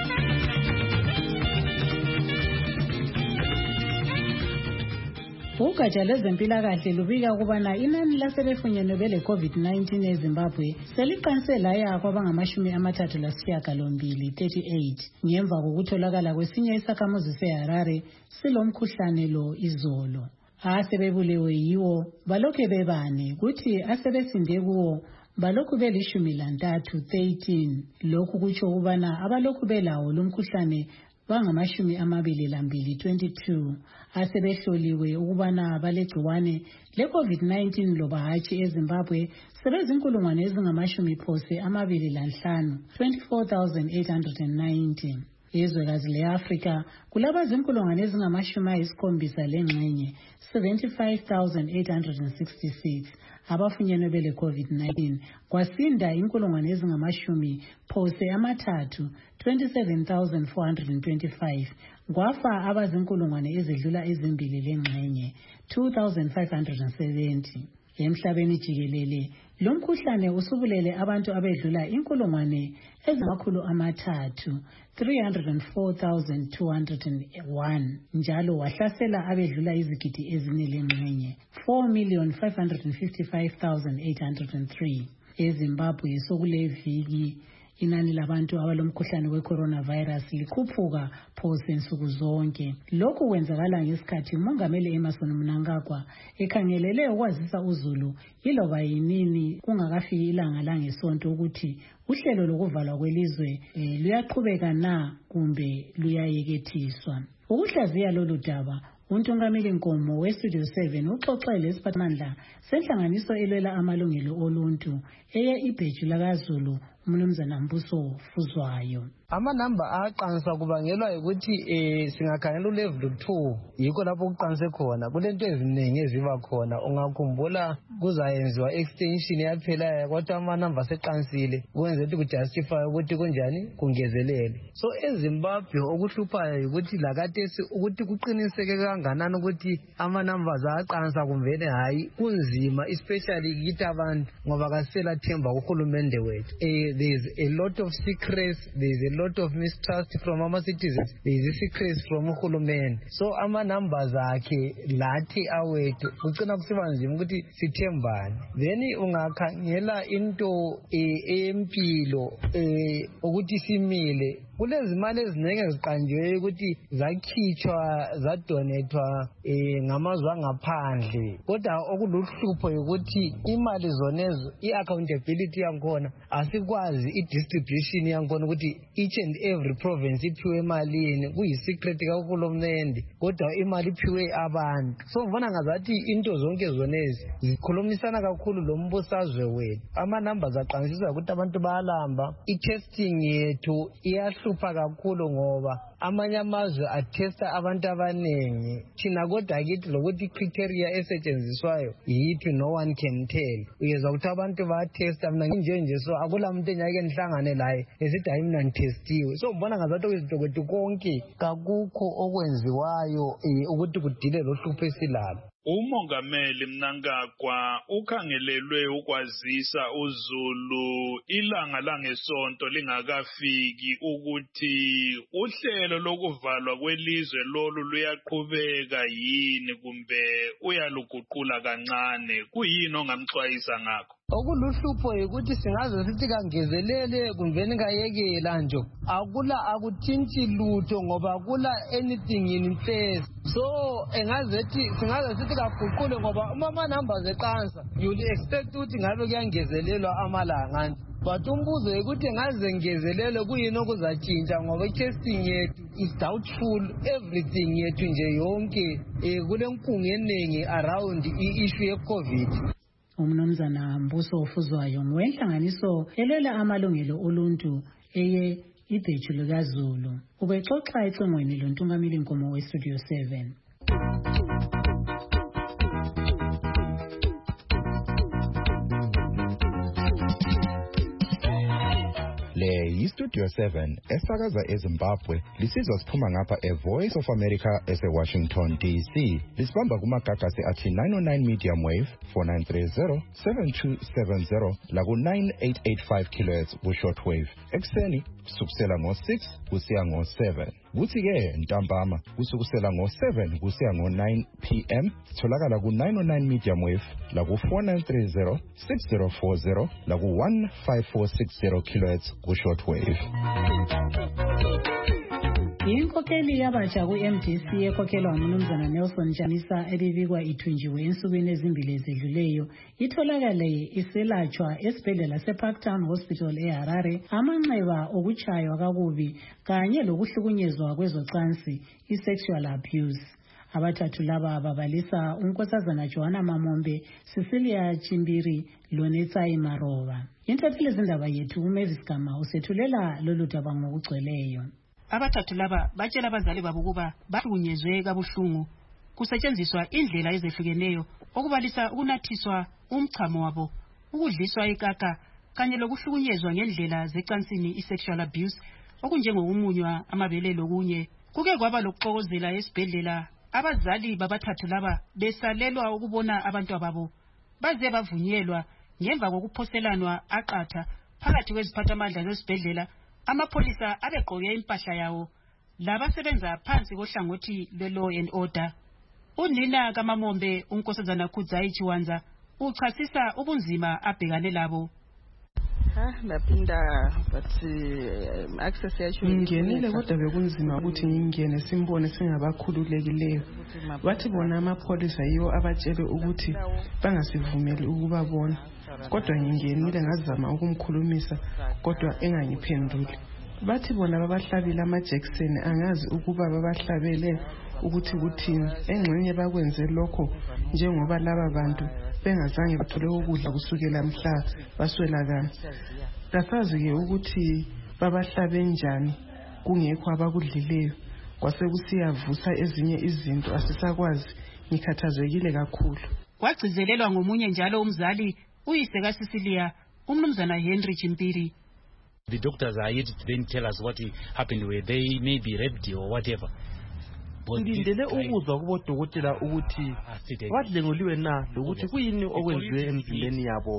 Ugatsha lwezempilakahle lubika ukubana inani lasebefunyenwe bele COVID nineteen eZimbabwe seliqanse laya kwabangamashumi amathathu lasishiyagalombili thirty-eight ngemva kokutholakala kwesinye isakhamuzi seHarare silomkhuhlane lo izolo. Asebebulewe yiwo balokhe bebane kuthi asebesinde kuwo balokhu belishumi lantathu thirteen. Lokhu kutsho ukubana abalokhu belawo lomkhuhlane bangamashumi amabili lambili twenty-two asebehloliwe ukubana balegciwane le-COVID nineteen loba hatshi eZimbabwe sebezinkulungwane ezingamashumi phose amabili lanhlanu twenty-four thousand eight hundred ninety. Ezwekazi le-Afrika kulabazinkulungwane ezingamashumi ayisikhombisa lengxenye seventy-five thousand eight hundred sixty-six abafunyenwe bele COVID nineteen kwasinda inkulungwane ezingamashumi phose amathathu twenty-seven thousand four hundred twenty-five kwafa abazinkulungwane ezidlula ezimbili lengxenye two thousand five hundred seventy. Emhlabeni jikelele lomkhuhlane usubulele abantu abedlula inkulungwane ezamakhulu amathathu three hundred four thousand two hundred one njalo wahlasela abedlula izigidi ezine lengxenye four million five hundred fifty-five thousand eight hundred three. eZimbabwe sokuleviki inani labantu abalomkhuhlane we-coronavirus likhuphuka phose nsuku zonke. Lokhu kwenzakala ngesikhathi umongameli Emmerson Mnangagwa ekhangelele ukwazisa uzulu iloba yinini kungakafiki ilanga langesonto ukuthi uhlelo lokuvalwa kwelizwe e, luyaqhubeka na kumbe luyayekethiswa. Ukuhlaziya lolu daba Untungameli Nkomo we-Studio seven uxoxele isiphathimandla senhlanganiso elwela amalungelo oluntu eye ibheju lakaZulu umnumzana Mbuso Fuzwayo. Amanamba aqansa kubangelwa ukuthi eh singakhangela ulevel two yikho lapho kuqanse khona kulento eziningi eziba khona ungakhumbula kuzayenziwa extension yaphela kodwa amanamba aseqansile kwenza ukuthi kujustify ukuthi kunjani kungezelele. So eZimbabwe okuhluphayo ukuthi lakatesi ukuthi kuqiniseke kanganani ukuthi amanamba aqansa kumvene hayi kunzima especially kithi abantu ngoba kasela themba kuhulumende wethu. Eh there's a lot of secrets, there's a lot of mistrust from our citizens, there's a secrets from uhulumende. So ama numbers akhe lathi awethu kucina kusiba nzima ukuthi sithembane. Then ungakhangela into empilo ukuthi simile kulezi mali eziningi eziqanjiwe ukuthi zakhitshwa zadonethwa ngamazwe angaphandle kodwa okuluhlupho ukuthi imali zonezo i-accountability yakhona asikwazi i-distribution yakhona ukuthi each and every province iphiwe emalini kuyi-secret kahulumende kodwa imali iphiwe abantu. So ngibona ngazathi into zonke zonezi zikhulumisana kakhulu lo mbusazwe wethu. Ama-numbers aqanisisa ukuthi abantu bayalamba. I-testing yethu iyahlupha kakhulu ngoba amanye amazwe athesta abantu abaningi thina kodwa kithi lokuthi criteria esetshenziswayo yithi no one can tell. Uyezwa ukuthi abantu bayathesta mina nginje nje so akula muntu enyake nihlangane laye esithi hayi mina ngithestiwe. So ngibona ngazathi okwezinto kwethu konke kakukho okwenziwayo ukuthi kudile lo hlupho esilalo. Umongameli Mnangagwa ukhangelelwe ukwazisa uZulu ilanga langesonto lingakafiki ukuthi uhlelo lokuvalwa kwelizwe lolu luyaqhubeka yini kumbe uyaluguqula kancane. Kuyini ongamxwayisa ngakho? Okuluhlupho ukuthi singaze sithi kangezelele kumbe ngayekela nje akula akuthintshi lutho ngoba kula anything in place. So engazethi singaze sithi kaguqule ngoba uma ama numbers eqansa you expect ukuthi ngabe kuyangezelelwa amalanga nje. But umbuzo ukuthi ngaze ngezelele kuyini okuzatshintsha ngoba testing yethu is doubtful, everything yethu nje yonke kule nkungu eningi around i-issue ye-COVID. Umnumzana Mbuso Ofuzwayo ngwenhlanganiso elwela amalungelo oluntu eye idetshu likaZulu ubexoxa ecingweni lontungameli Nkomo we-Studio seven. Le yi-Studio seven esakaza eZimbabwe lisizwa siphuma ngapha e-Voice of America ese-Washington D C. Lisibamba kumagagasi athi nine oh nine medium wave four nine three zero seven two seven zero laku nine eight eight five kilohertz ku-short wave. Ekuseni kusukisela ngo-six kusiya ngo-seven. Kuthi-ke ntambama kusukusela ngo-seven kusiya ngo-nine p m sitholakala ku-nine oh nine medium wave laku four nine three zero six zero four zero laku one five four six zero kilohertz ku-short wave. Inkokheli yabatsha ku-M D C ekhokhelwa ngumnumzana Nelson Chamisa ebibikwa ithunjiwe ensukwini ezimbili ezedluleyo itholakale iselatshwa esibhedlela se-Parktown Hospital eHarare amanxeba okutshaywa kakubi kanye lokuhlukunyezwa kwezocansi i-sexual abuse. Abathathu laba babalisa unkosazana Joanna Mamombe, Cecilia Chimbiri loNetsayi Maroba. Intatheli zindaba yethu uMavis Gama usethulela lolu daba ngokugcweleyo. Abathathu laba batshela abazali babo ukuba bahlukunyezwe kabuhlungu kusetshenziswa indlela ezehlukeneyo okubalisa ukunathiswa umchamo wabo, ukudliswa ikaka kanye lokuhlukunyezwa ngendlela zecansini i-sexual abuse okunjengokumunywa amabele lokunye. Kuke kwaba lokuxokozela esibhedlela abazali babathathu laba besalelwa ukubona abantu babo baze bavunyelwa ngemva kokuphoselanwa aqatha phakathi kweziphathamandla zesibhedlela. Amapolisa abegqoke impahla yawo labasebenza phansi kohlangothi lwe-law and order. Unina kaMamombe unkosazana Khudzayi Chiwanza uchasisa ubunzima abhekane labo. Ha lapinda but access yacho ngingenile kodwa bekunzima ukuthi ngingene simbone singabakhululekileyo. Bathi bona amapolisa yiwo abatshele ukuthi bangasivumeli ukubabona. Kodwa ngingenile ngazama ukumkhulumisa kodwa engangiphenduli. Bathi bona babahlabile amajekiseni angazi ukuba babahlabele ukuthi kuthini. Engxenye bakwenze lokho njengoba laba bantu bengazange bathole ukudla kusukela mhla baswelakala. Kasazi-ke ukuthi babahlabe njani kungekho abakudlileyo kwase kusiyavusa ezinye izinto asisakwazi. Ngikhathazekile kakhulu. Kwagcizelelwa ngomunye njalo umzali uyise kaCecilia umnumzana Henry Chimpiri. The doctors are yet to then tell us what happened where they may be raped or whatever. Ngilindele ukuzwa kubodokotela ukuthi badlengoliwe na lokuthi kuyini okwenziwe emzimbeni yabo.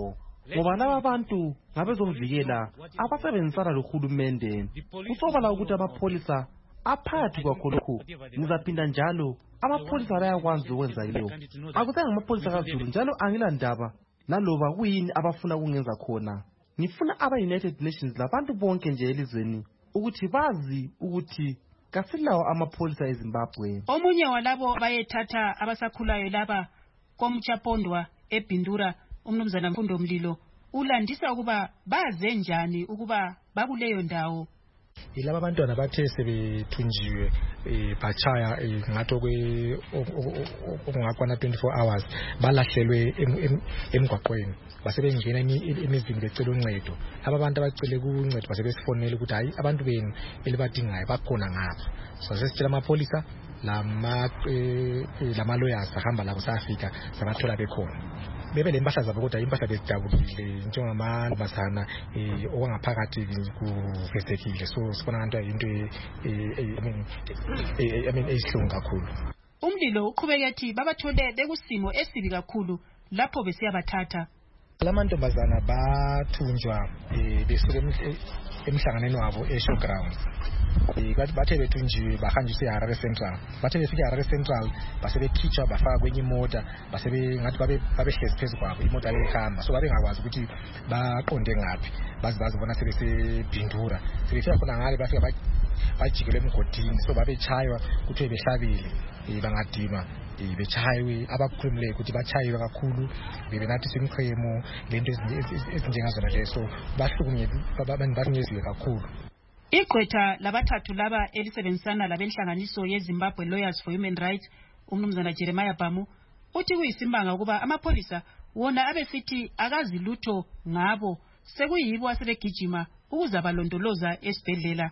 ngoba laba bantu ngabezokuvikela abasebenzisana lohulumende. Kusobala ukuthi amapholisa aphakathi kwakho lokhu. Ngizaphinda njalo amapholisa ayakwazi ukwenza yiyo. Akusenga amapholisa kaZulu njalo angilandaba laloba kuyini abafuna kungenza khona. Ngifuna aba-United Nations labantu bonke nje elizweni ukuthi bazi ukuthi kasilawo amapholisa eZimbabwe. Omunye walabo bayethatha abasakhulayo laba komchapondwa eBindura, umnumzana Mfundo Mlilo, ulandisa ukuba baze njani ukuba bakuleyo ndawo. Ilaba abantwana bathe sebethunjiwe bachaya ngathi okwe okungakwana twenty-four hours balahlelwe emgwaqweni basebengena emizini becela uncedo. Laba abantu abacele kuncedo basebesifonela ukuthi hayi abantu benu elibadingayo bakhona ngapha. So sesitshela amapholisa lama lama lawyers ahamba labo safika sabathola bekhona. Bebe lempahla zabo kodwa impahla bezidabukile njengamantombazana owangaphakathi kuvestekile. So sibona into into I mean esihlungu kakhulu. Umlilo uqhubeka ethi babathole bekusimo esibi kakhulu lapho besiyabathatha. Lamantombazana bathunjwa besuka emhlanganweni wabo eShowgrounds. Bathe bethunjiwe bahanjiswa eHarare Central. Bathe befika eHarare Central basebekhitshwa bafaka kwenye imota basebe ngathi babe babehlezi phezu kwabo imota lehamba. So babengakwazi ukuthi baqonde ngaphi. Bazi bazibona sebesebhindura. Sebefika khona ngale bafika bajikele emgodini. So babechaywa ukuthi behlabile bangadinwa. Bechayiwe abakhulumileyo ukuthi bachayiwe kakhulu bebenathi simqhemo lento ezinjengazona leso bahlukunyeziwe kakhulu. Igqwetha labathathu laba elisebenzisana labenhlanganiso yeZimbabwe Lawyers for Human Rights, umnumzana Jeremiah Bamu, uthi kuyisimbanga ukuba amapholisa wona abesithi akazi lutho ngabo sekuyibo asebegijima ukuzabalondoloza esibhedlela.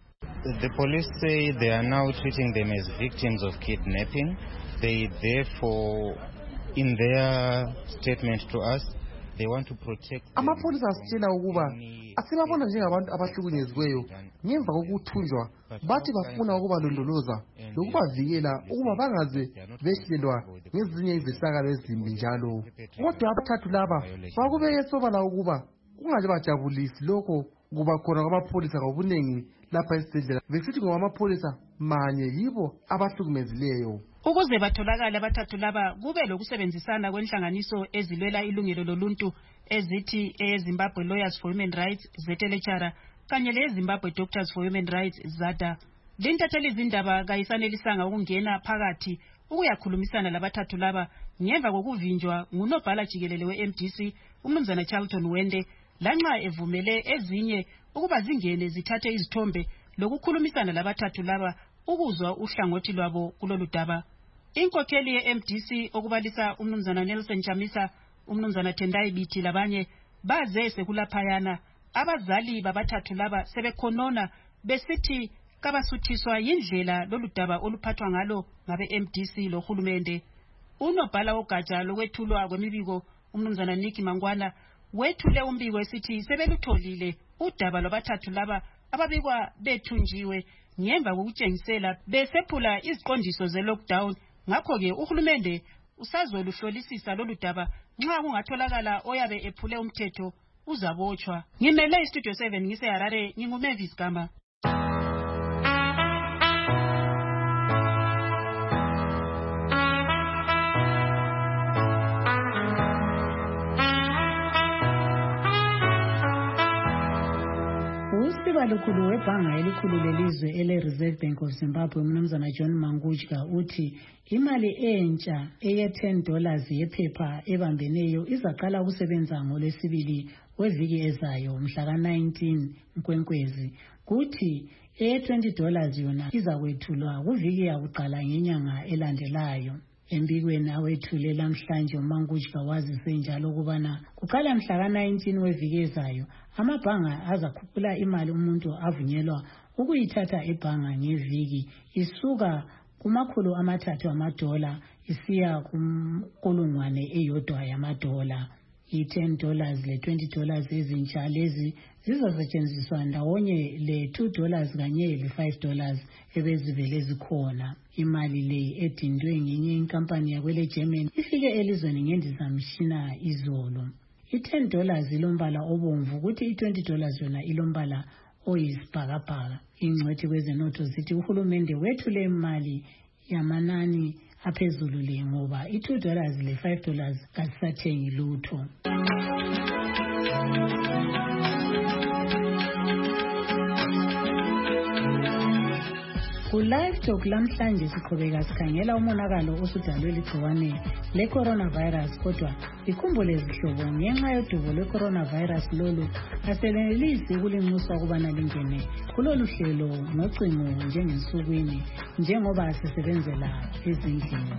The police say they are now treating them as victims of kidnapping. They therefore, in their statement to us, they want to protect. Amapholisa asitshela ukuba asibabona njengabantu abahlukunyeziweyo ngemva kokuthunjwa bathi bafuna ukubalondoloza lokubavikela ukuba bangaze behlelwa ngezinye izehlakalo ezimbi njalo. Kodwa abathathu laba bakubeke sobala ukuba kungaze bajabulisi lokho kuba khona kwamapholisa ngobunengi lapha esibhedlela. Besithi ngoba amapholisa manye yibo abahlukumezileyo. Ukuze batholakala abathathu laba kube lokusebenzisana kwenhlanganiso ezilwela ilungelo loluntu ezithi eZimbabwe Lawyers for Human Rights ZLHR kanye leZimbabwe Doctors for Human Rights ZADA. Lintatheli izindaba kayisanelisanga ukungena phakathi ukuyakhulumisana labathathu laba ngemva kokuvinjwa ngunobhala jikelele we-M D C umnumzana Charlton Wende lanxa evumele ezinye ukuba zingene zithathe izithombe lokukhulumisana labathathu laba ukuzwa uhlangothi lwabo kulolu daba. Inkokheli ye-M D C okubalisa umnumzana Nelson Chamisa, umnumzana Tendai Biti labanye baze sekulaphayana. Abazali babathathu laba sebekhonona besithi kabasuthiswa yindlela lolu daba oluphathwa ngalo ngabe-M D C lohulumende. Unobhala wogatsha lokwethulwa kwemibiko umnumzana Nick Mangwana wethule umbiko esithi sebelutholile udaba lwabathathu laba ababikwa bethunjiwe ngemva kokutshengisela besephula iziqondiso ze-lockdown. Ngakho-ke uhulumende usazoluhlolisisa lolu daba nxa kungatholakala oyabe ephule umthetho uzabotshwa. Ngimele iStudio seven ngiseHarare, nginguMavis Gama. Usibalukhulu webhanga elikhulu lelizwe ele-Reserve Bank of Zimbabwe umnumzana John Mangujka uthi imali entsha eye ten dollars yephepha ebambeneyo izaqala ukusebenza ngolwesibili weviki ezayo mhla ka nineteen Nkwenkwezi. Kuthi eye twenty dollars yona izakwethulwa kuviki yakuqala ngenyanga elandelayo. Embikweni awethule lamhlanje uMangujka wazise njalo ukubana kuqala mhla ka nineteen weviki ezayo amabhanga azakhuphula imali umuntu avunyelwa ukuyithatha ebhanga ngeviki isuka kumakhulu amathathu amadola isiya kunkulungwane eyodwa yamadola. I-ten dollars le-twenty dollars ezintsha lezi zizosetshenziswa ndawonye le-two dollars kanye le-five dollars ebezivele zikhona. Imali le edindwe ngenye inkampani yakwele Germany ifike elizweni ngendizamshina izolo. i-ten dollars ilombala obomvu ukuthi i-twenty dollars yona ilombala oyisibhakabhaka. Ingcwethi kwezenotho zithi uhulumende wethule imali yamanani aphezulu le ngoba i-two dollars le-five dollars kasathengi lutho. Ku-Live Talk lamhlanje siqhubeka sikhangela umonakalo osudalwe ligciwane le-coronavirus, kodwa ikhumbule izihlobo ngenxa yodubo lwe-coronavirus lolu aselenelisi ukulinxusa ukubana lingene kulolu hlelo ngocingo njengensukwini njengoba sisebenzela ezindlini.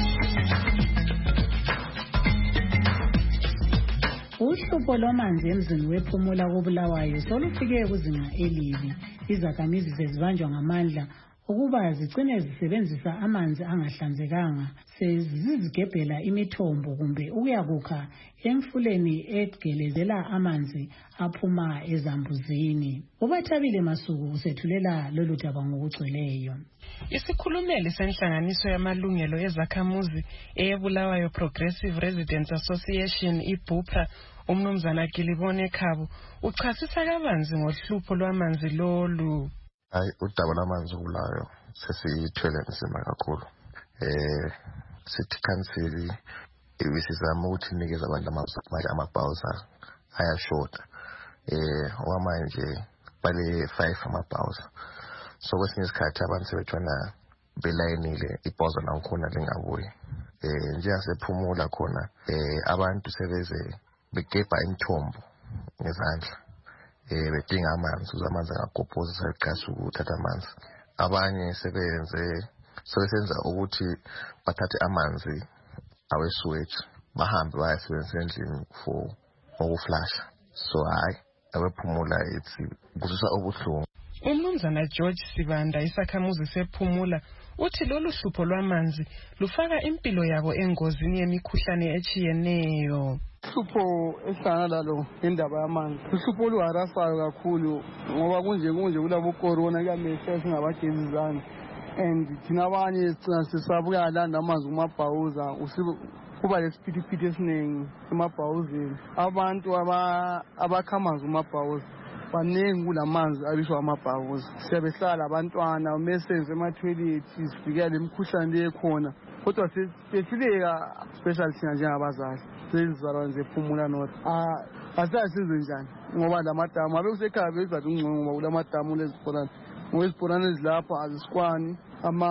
Uhlupho lwamanzi emzini wePhumula koBulawayo solufike kuzinga elibi. Izakhamizi sezibanjwa ngamandla ukuba zigcine zisebenzisa amanzi angahlanzekanga, sezizigebhela imithombo kumbe ukuyakukha emfuleni egelezela amanzi aphuma ezambuzini. Ubathabile Masuku usethulela lolu daba ngokugcweleyo. Isikhulumeli senhlanganiso yamalungelo ezakhamuzi eyeBulawayo Progressive Residents Association iBUPA, umnumzana Gilibone Khabo, uchasisa kabanzi ngohlupho lwamanzi lolu. Hayi, udaba lwamanzi kuBulawayo sesithwele nzima kakhulu. Eh sithi council ibisizama ukuthi inikeze abantu amanzi amabhawuza ayashota. Eh okwamanje bale five amabhawuza. So kwesinye isikhathi abantu sebetshona belayinile ibhozo lankhona lingabuyi. Eh nje asephumula khona eh abantu sebeze begebha imithombo ngezandla. Eh bedinga amanzi uzamanzi angagobhoza seqasha ukuthatha amanzi. Abanye sebenze sebenza ukuthi bathathe amanzi awesewage bahambe bayasebenzisa endlini for ukuflasha. So hayi abephumula ethi kuzisa obuhlungu. Umnumzana George Sibanda isakhamuzi sePhumula uthi lolu hlupho lwamanzi lufaka impilo yabo engozini yemikhuhlane echiyeneyo. Uhlupho esihlangana lalo indaba yamanzi uhlupho oluharasayo kakhulu ngoba kunje kunje kulabo corona kuyamehla singabagezizana and thina abanye sicina sisabuya landa amanzi kumabhawuza kuba lesiphithi esiningi emabhawuzeni. Abantu abakha amanzi kumabhawuza baningi kulamanzi abiswa amabhawuza. Siyabehlala abantwana umesenze ema-toilet sivikela imikhuhlane lekhona, kodwa sesileka special thina njengabazali sezizalwane zePhumula North. Ah asasize njani ngoba lamadamu abe kusekhaya bezathi ungcono ngoba kulamadamu lezibholane ngoba izibholane ezilapha azisikwani ama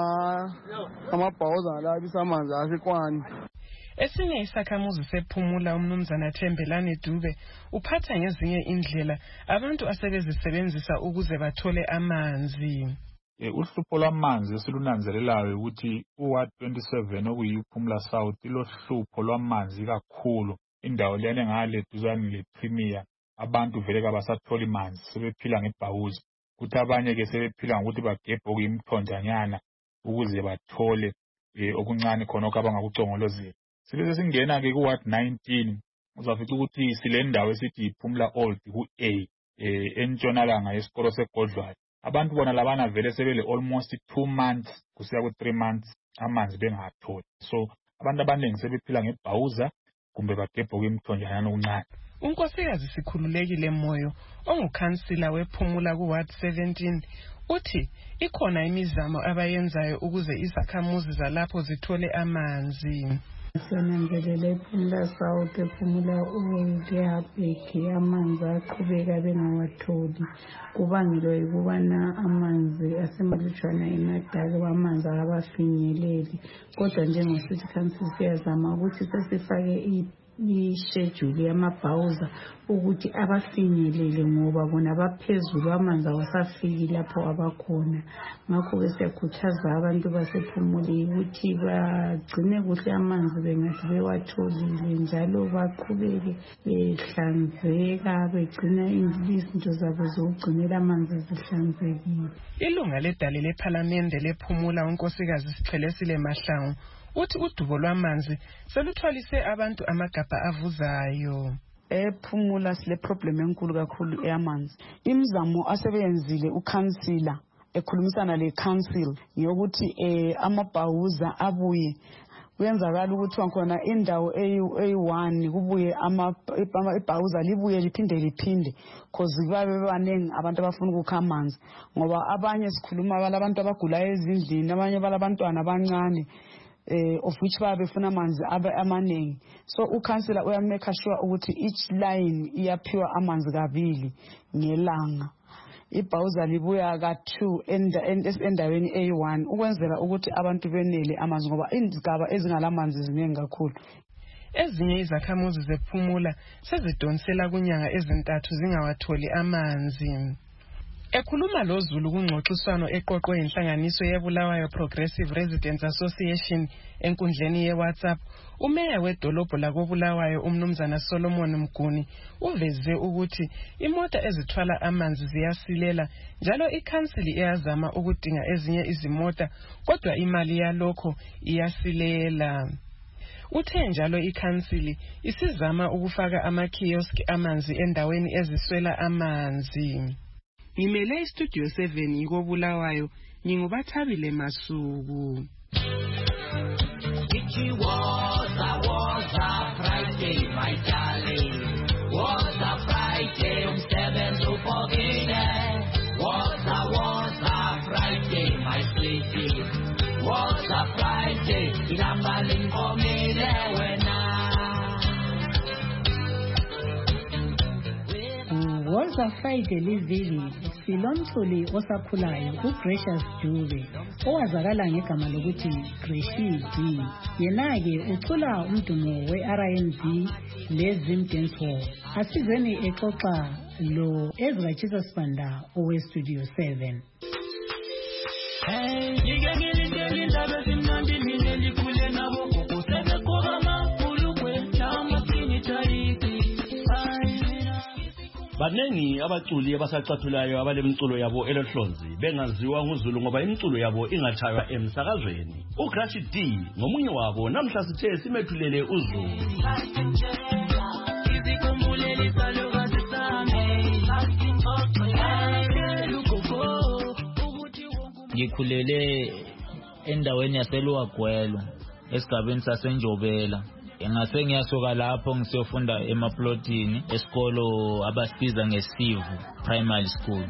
amabhawuza ngalabisa amanzi asekwani. Esinye isakhamuzi sePhumula umnumzana Thembelane Dube uphatha ngezinye indlela abantu asebezisebenzisa ukuze bathole amanzi. Uhlupho lwamanzi esilunanzelelayo ukuthi uWard twenty-seven okuyiPhumula South ilohlupho lwamanzi kakhulu. Indawo lena ngale duzane lePremier abantu vele kabasathola amanzi sebephila ngebhawuzi. Kuthi abanye ke sebephila ngokuthi bagebhe okuyimthonjanyana ukuze bathole okuncane khona okabangakucongolozela. Sibese singena ke ku Ward nineteen uzafica ukuthi sile ndawo esithi iPhumula Old ku-A eh entshonalanga yesikolo seGodlwayo. Abantu bona labana vele sebele almost two months kusiya ku three months amanzi bengatholi. So abantu abaningi sebephila ngebhawuza kumbe bagebhe okuyimthonjanyana okuncane. Unkosikazi Sikhululekile Moyo ongukhansila wePhumula ku Ward seventeen uthi ikhona imizamo abayenzayo ukuze izakhamuzi zalapho zithole amanzi. Sanangelele ePhumula South ePhumula Old eHabeki amanzi aqhubeka bengawatholi kubangelwa yikubana amanzi asemalutshwana emadala amanzi akabafinyeleli, kodwa njengocity council siyazama ukuthi sesifake ishedule yamabhawuza ukuthi abafinyelele ngoba bona baphezulu amanzi awasafiki lapho abakhona. Ngakho-ke siyakhuthaza abantu basePhumula ukuthi bagcine kuhle amanzi bengathi bewatholile njalo baqhubeke behlanzeka begcina izinto zabo zokugcinela amanzi zihlanzekile. Ilunga ledale lephalamende lePhumula unkosikazi Siphelesile Mahlangu uthi udubo lwamanzi seluthwalise abantu amagabha avuzayo. ePhumula sile problem enkulu kakhulu eyamanzi. Imizamo asebenzile ukhansila ekhulumisana le council yokuthi eh amabhawuza abuye kuyenzakala ukuthi khona indawo A one kubuye ama ibhawuza libuye liphinde liphinde cause babe baningi abantu abafuna ukukha amanzi ngoba abanye sikhuluma abantu abagula ezindlini abanye balabantwana abancane eh of which babe befuna amanzi abe amaningi so ukansela uyamake sure ukuthi each line iyaphiwa amanzi kabili ngelanga ibhawuza libuya ka two endaweni A one ukwenzela ukuthi abantu benele amanzi ngoba izigaba ezingalamanzi ziningi kakhulu. Ezinye izakhamuzi zephumula sezidonsela kunyanga ezintathu zingawatholi amanzi. Ekhuluma loZulu kungxoxiswano eqoqwe inhlanganiso yeBulawayo Progressive Residents Association enkundleni yeWhatsApp, umeya wedolobho lakoBulawayo umnumzana Solomon Mguni uveze ukuthi imota ezithwala amanzi ziyasilela njalo ikhansili iyazama ukudinga ezinye izimota kodwa imali yalokho iyasilela. Uthe njalo ikhansili isizama ukufaka ama-kiosk amanzi endaweni eziswela amanzi. Ngimele istudio seven yikoBulawayo ngingubathabile Masuku. It was a was a Friday, my darling. Was a Friday, um seven to forget. Was a was a Friday, my sweetie. Was a Friday, in a malin for me there when Was a Friday livili silomthuli osakhulayo uGracious Dube owazakala ngegama lokuthi Gracie. Yena ke ucula umdumo we-R and B leZim Dance Hall. Asizeni exoxa lo Ezra Jesus Banda owe Studio seven. Hey, ngike indaba simnandi mina likhule nabo kukusebe kobama ulukwe namathini tariki. Banengi abaculi abasacathulayo abalemculo yabo elohlonzi bengaziwa nguZulu ngoba imculo yabo ingathaywa emsakazweni. uGracie D ngomunye wabo namhla sithe simethulele uZulu. Ngikhulele endaweni yaseLuwagwelo esigabeni saseNjobela. Ngase ngiyasuka lapho ngisiyofunda emaplotini esikolo abasiza ngeSivu Primary School.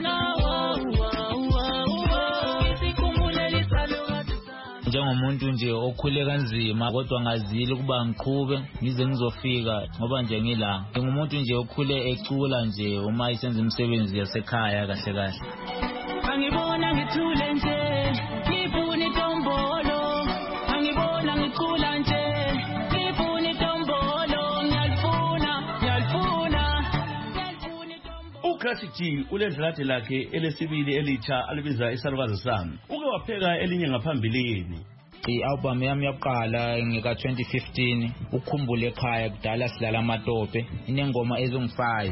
Njengomuntu nje okhule kanzima kodwa ngazile ukuba ngiqhube ngize ngizofika ngoba nje ngila. Ngumuntu nje okhule ecula nje uma isenza imisebenzi yasekhaya kahle kahle. Angibona ngithule nje ngifuna itombolo angibona ngicula nje uGracie D ulendlelade lakhe elesibili elicha alibiza isalukazi sami. Uke wapheka elinye ngaphambilini. I-album yami yaqala ngeka twenty fifteen ukukhumbula ekhaya kudala sidlala amatope inengoma ezingu five.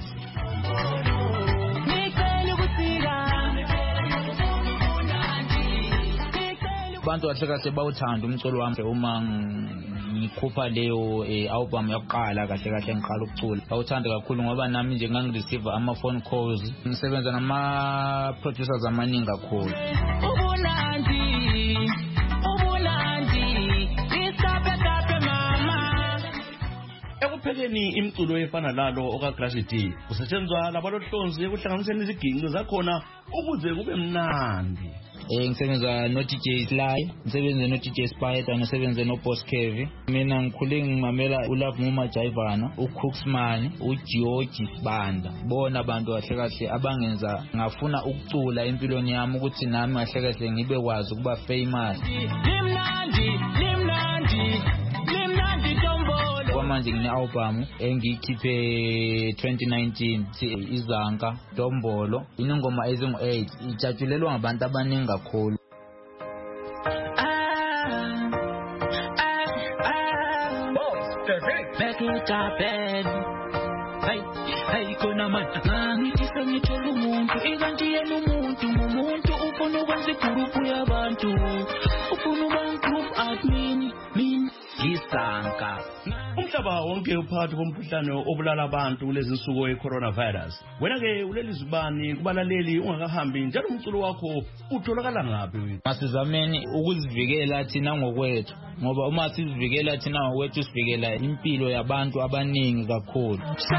Abantu kahle kahle bawuthanda umculo wami uma ngikhupha leyo album yaqala kahle kahle ngiqala ukucula. Bawuthanda kakhulu ngoba nami nje ngangireceive ama phone calls. Ngisebenza nama producers amaningi kakhulu. Ubulandi ubulandi isape kape mama. Ekuphekeni imculo efana lalo okaGracie D kusetshenzwa labalohlonzi ekuhlanganiseni iziginqi zakhona ukuze kube mnandi. Eh ngisebenza no D J Sly, ngisebenza no D J Spider, ngisebenza no Boss Kevi. Mina ngikhule ngimamela uLove Muma Jayivana, uCooksman, uGeorge Banda. Bona abantu kahle kahle abangenza ngafuna ukucula empilweni yami ukuthi nami kahle kahle ngibe kwazi ukuba famous. Limnandi, limnandi, limnandi tombolo. Manje ngine album engiyikhiphe twenty nineteen izanka Dombolo inengoma ezingu eight ijatshulelwa ngabantu abaningi kakhulu. Back in Japan hey hey kona man ngithi sengithola umuntu ikanti yena umuntu ngumuntu ufuna ukwenza igroup yabantu ufuna ukuba group admin min Isanka. umhlaba wonke uphakathi komkhuhlane obulala abantu kulezi nsuku we-coronavirus. Wena-ke uleli zubani kubalaleli ungakahambi njalo umculo wakho utholakala ngaphi? Masizameni ukuzivikela thina ngokwethu, ngoba uma sizivikela thina ngokwethu sivikela impilo yabantu abaningi kakhulu.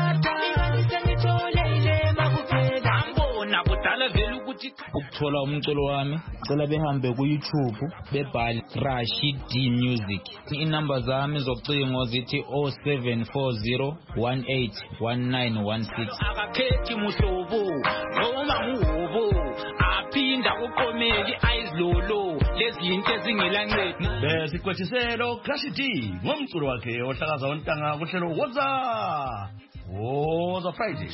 Ukuthola umculo wami cela behambe ku YouTube bebhale Rashid D Music. Inamba zami zocingo zithi oh seven four zero one eight one nine one six. Akakhethi muhlobo noma ngubo aphinda uqomeke ayizilolo lezinto ezingelancedi. Bese kwethiselo Crash D ngomculo wakhe ohlakaza ontanga kuhlelo woza woza Friday.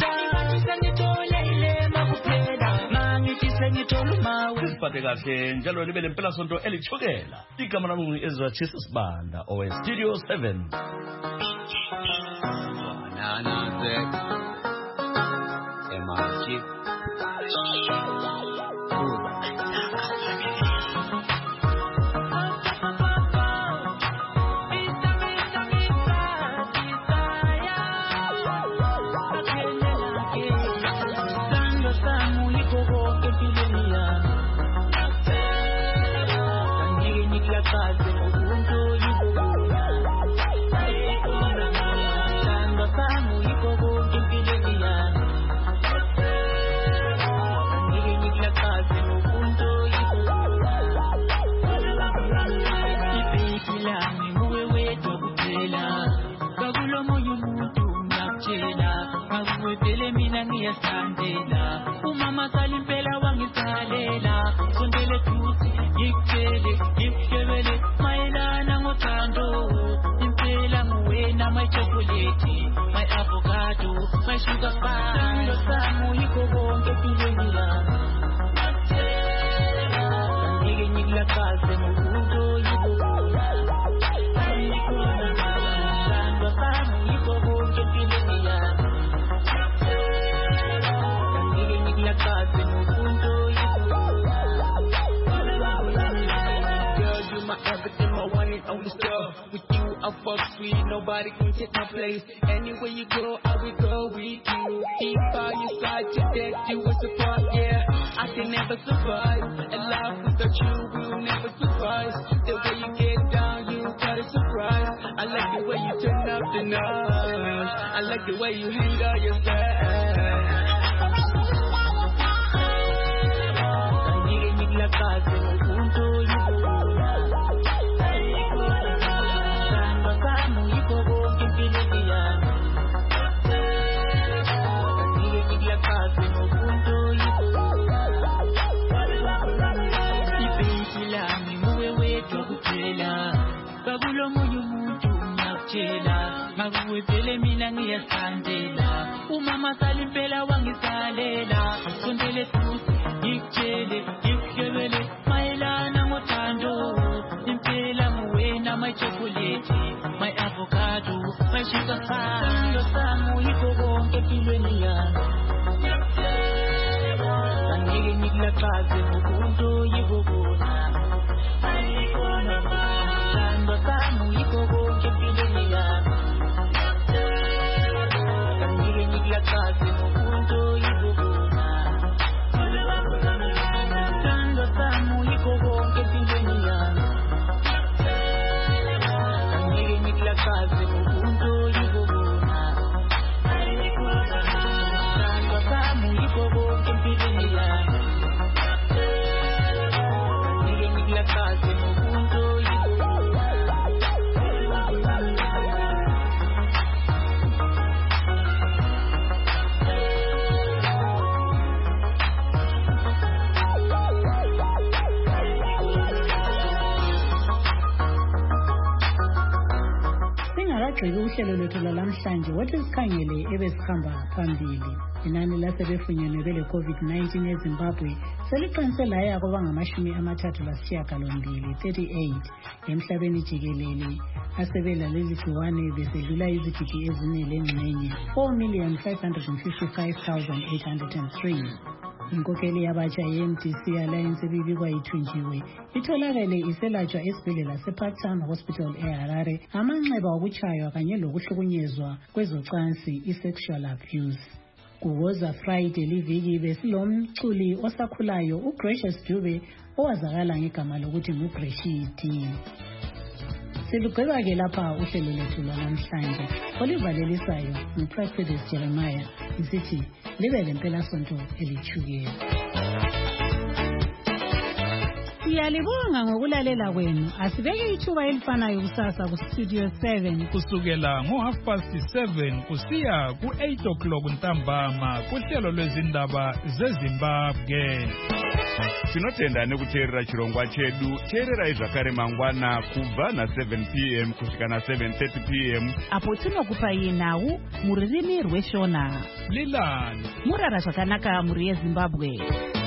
Siphathe kahle njalo libe lempela sonto elichokela. Igama lami Ezra Chisa Sibanda owe Studio seven. Banana sex. M I G. Umama salimpela wangisalela sondele tuthi ngikutshele ngikuhlebele mayelana ngothando impela nguwena my chocolate my avocado my sugar pie lo samu yikho konke empilweni yami ngike ngikulakaze ngokunto yibo lo samu yikho konke empilweni yami. Everything, my one and only stuff. With you, I fuck free. Nobody can take my place. Anywhere you go, I will go with you. Keep by your side to death, you will support. Yeah, I can never survive. And life without you will never survive. The way you get down, you got a surprise. I like the way you turn up the night. I like the way you hang out your side. Ngakuvele mina ngiyasandela umama salimpela wangisalela sondele futhi ngikutshele ngikuhlebele mayelana ngothando impela nguwena my chocolate my avocado my sugar pie lo samu yikho konke empilweni yami ngike ngikulakaze ngokunto yibo bona ayikona thando samu yikho konke empilweni yami. Uhlelo lwethu lalamhlanje wathi sikhangele ebesihamba phambili. Inani lasebefunyenwe bele COVID nineteen eZimbabwe seliqinise laya kwabangamashumi amathathu lasishiyagalombili thirty-eight emhlabeni jikelele asebela leli gciwane besedlula izigidi ezine lengxenye four million five hundred fifty-five thousand eight hundred three. Inkokeli yabatsha ye-M D C Alliance ebibikwa ithunjiwe itholakele iselatshwa esibhedlela se-Parktown Hospital eHarare amanxeba okutshaywa kanye lokuhlukunyezwa kwezocansi i-sexual abuse. Kuwoza Friday liviki besilomculi osakhulayo uGracious Dube owazakala ngegama lokuthi nguGreshidi. Silugqiba-ke lapha uhlelo lethu lwanamhlanje olivalelisayo nguPresidency Jeremiah isithi libe lempelasonto elithukela. Siyalibonga ngokulalela kwenu. Asibeke ithuba elifanayo kusasa ku-Studio seven kusukela ngo-half past seven kusiya ku-eight o'clock ntambama kuhlelo lwezindaba zeZimbabwe. Tinotenda nekuteerera chirongwa chedu. Teererai zvakare mangwana kubva na-seven p m kusvika na-seven thirty p m apo tinokupai nhau mururimi rweshona. Lilani murara zvakanaka muri yeZimbabwe.